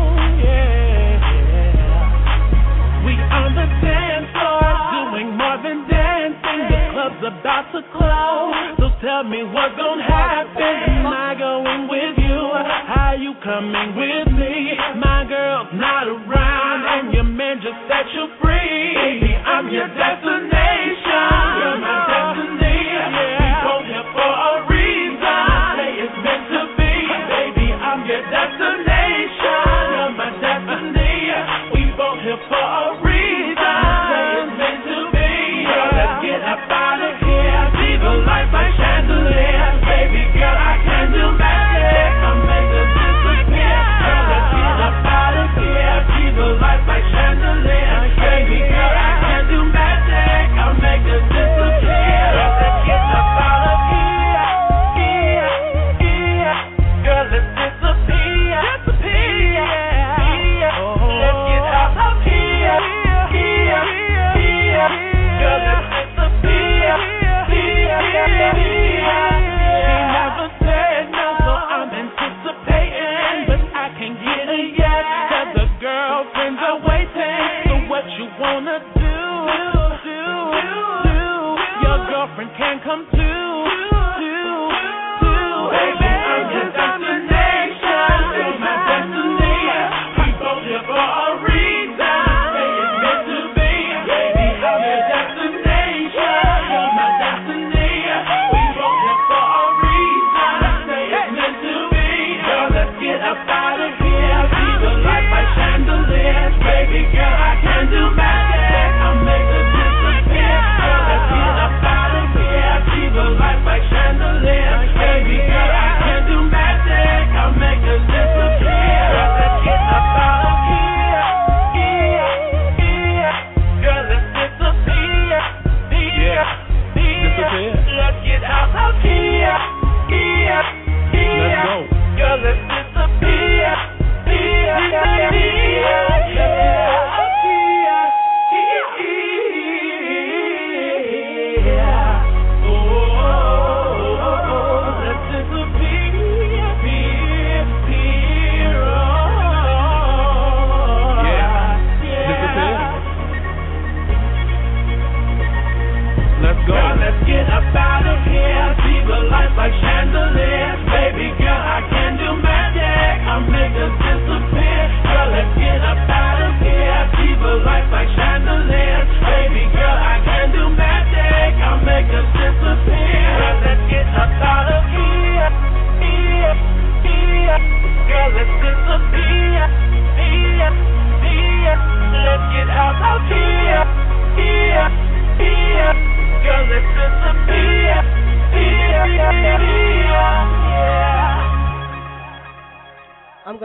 We on the dance floor, doing more than dancing. The club's about to close, so tell me what's gonna happen. Am I going with you? How you coming with me? My girl's not around, and your man just set you free. Baby, I'm your destination. You're my destiny. We both here for a reason. Say it's meant to be. Baby, I'm your destination. You're my destiny. We both here for a reason. Say it's meant to be. Girl, let's get up out of here. See the light like chandeliers. Baby girl, I can do magic. I'll make the disappear. Girl, let's get up out of here. See the light like chandeliers. Baby girl, I can do magic. I'll make the disappear. Girl, let's get up out of here. Girl, let's disappear. Let's get out of here. Girl, let's disappear. She never said no, so I'm anticipating, but I can't get a yes, 'cause the girlfriends are waiting. So what you wanna do? Your girlfriend can come too. Baby, I'm your destination. You're my destiny. We both here for a reason. Say it's meant to be. Baby, I'm your destination. You're my destiny. We both here for a reason. Say it's meant to be. Girl, let's get up out of here. See the light like chandeliers. Baby girl, I can do magic. I'll make the disappear. Girl, let's get up out of here. See the light like chandeliers. Baby girl, I can do magic. I'll make the disappear. Girl, let's get up out of here. Girl, let's disappear. Let's get out of here. Let's go. Girl, let's disappear. Girl, let's get up out of here. See the lights like chandeliers. Baby girl, I can do magic. I'll make us disappear. Girl, let's get up out of here. See the lights like chandeliers. Baby girl, I can do magic. I'll make us disappear. Girl, let's get up out of here. Girl, let's disappear. Let's get out of here. Girl, let's disappear.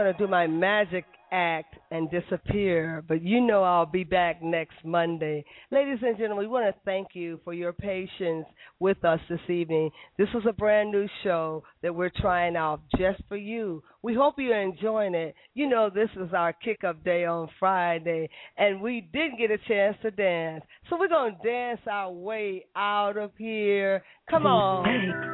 going to do my magic act and disappear, but you know I'll be back next Monday. Ladies and gentlemen, we want to thank you for your patience with us this evening. This was a brand new show that we're trying out just for you. We hope you're enjoying it. You know, this is our kick-up day on Friday, and we didn't get a chance to dance, so we're going to dance our way out of here. Come on.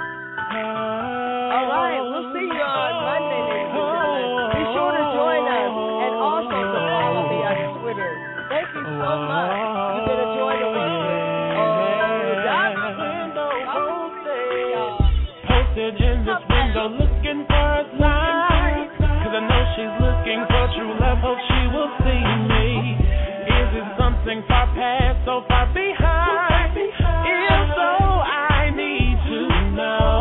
All right, we'll see you on Monday, ladies and gentlemen. Be sure to join us and also to follow me on Twitter. Thank you so much. You've been enjoying the work with. Postage in this window looking for a sign. Cause I know she's looking for true love. Hope she will see me. Is it something far past, so far behind? If so, I need to know.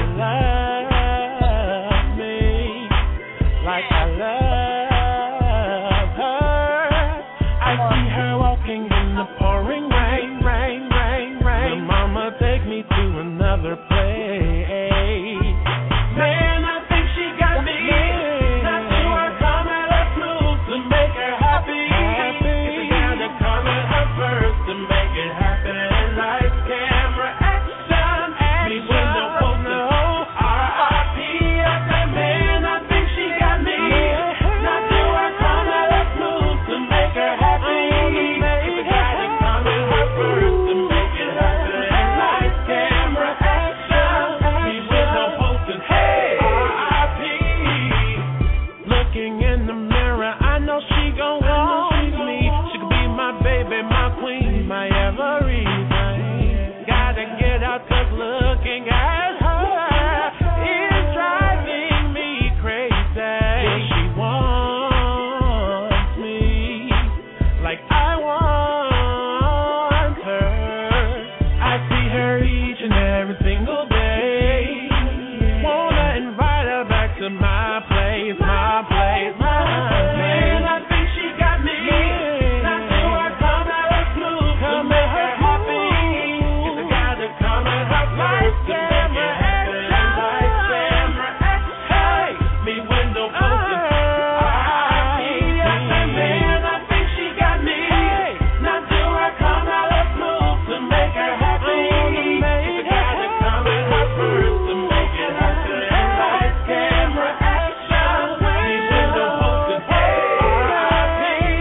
Like I love her. I see her walking in the pouring rain. Will mama take me to another place? Man, I think she got me. Not to her come at her clue to make her happy. It's gotta come at her first to make it happen. Lights, camera, action. Me window poster. R.I.P. I said, man, I think she got me. Not to her come at her clue to make her happy. It's gotta come at her first to make it happen. Lights, camera, action. Me window poster. R.I.P. Looking in the mirror, I know she gon' want me. She could be my baby, my queen, my everything. Gotta get out 'cause looking at her is driving me crazy. She wants me like I want her. I see her each and every single day. Wanna invite her back to my place, my place, my place. Man, I think she got me. Not to her come at her clue to make her happy. It's gotta come at her first to make it happen. Lights, camera, action. Hey, me window posted. R.I.P. I said, man, I think she got me. Not to her come at her clue to make her happy. It's gotta come at her first to make it happen. Lights, camera, action. Me window posted. R.I.P.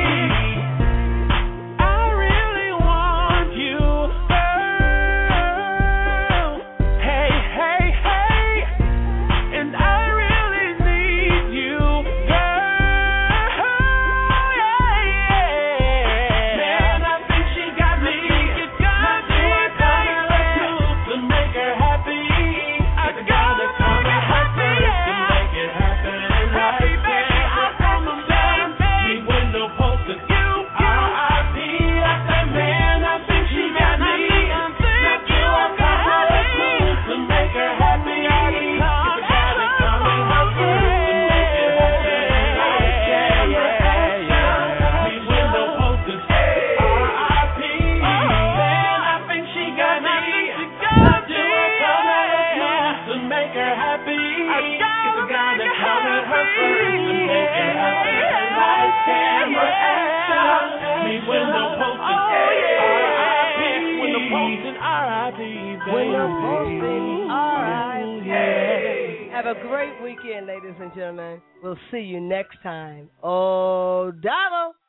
I really want you, girl. Hey, hey, hey. And I really need you, girl. Man, I think she got me. Not to her come at her clue to make her happy. It's gotta come at her first to make it happen. Lights, camera, action. Me window posted. R.I.P. I said, man, I think she got me. Not to her come at her clue to make her happy. It's gotta come at her first to make it happen. Lights, camera, action. Me window posted. R.I.P. Man, I think she got me. Not to her come at her clue to make her happy. It's gotta come at her first to make it happen. Lights, camera, action. Me window posted. R.I.P. Window posted. R.I.P. Window posting. All right. Have a great weekend, ladies and gentlemen. We'll see you next time. Oh, Davo.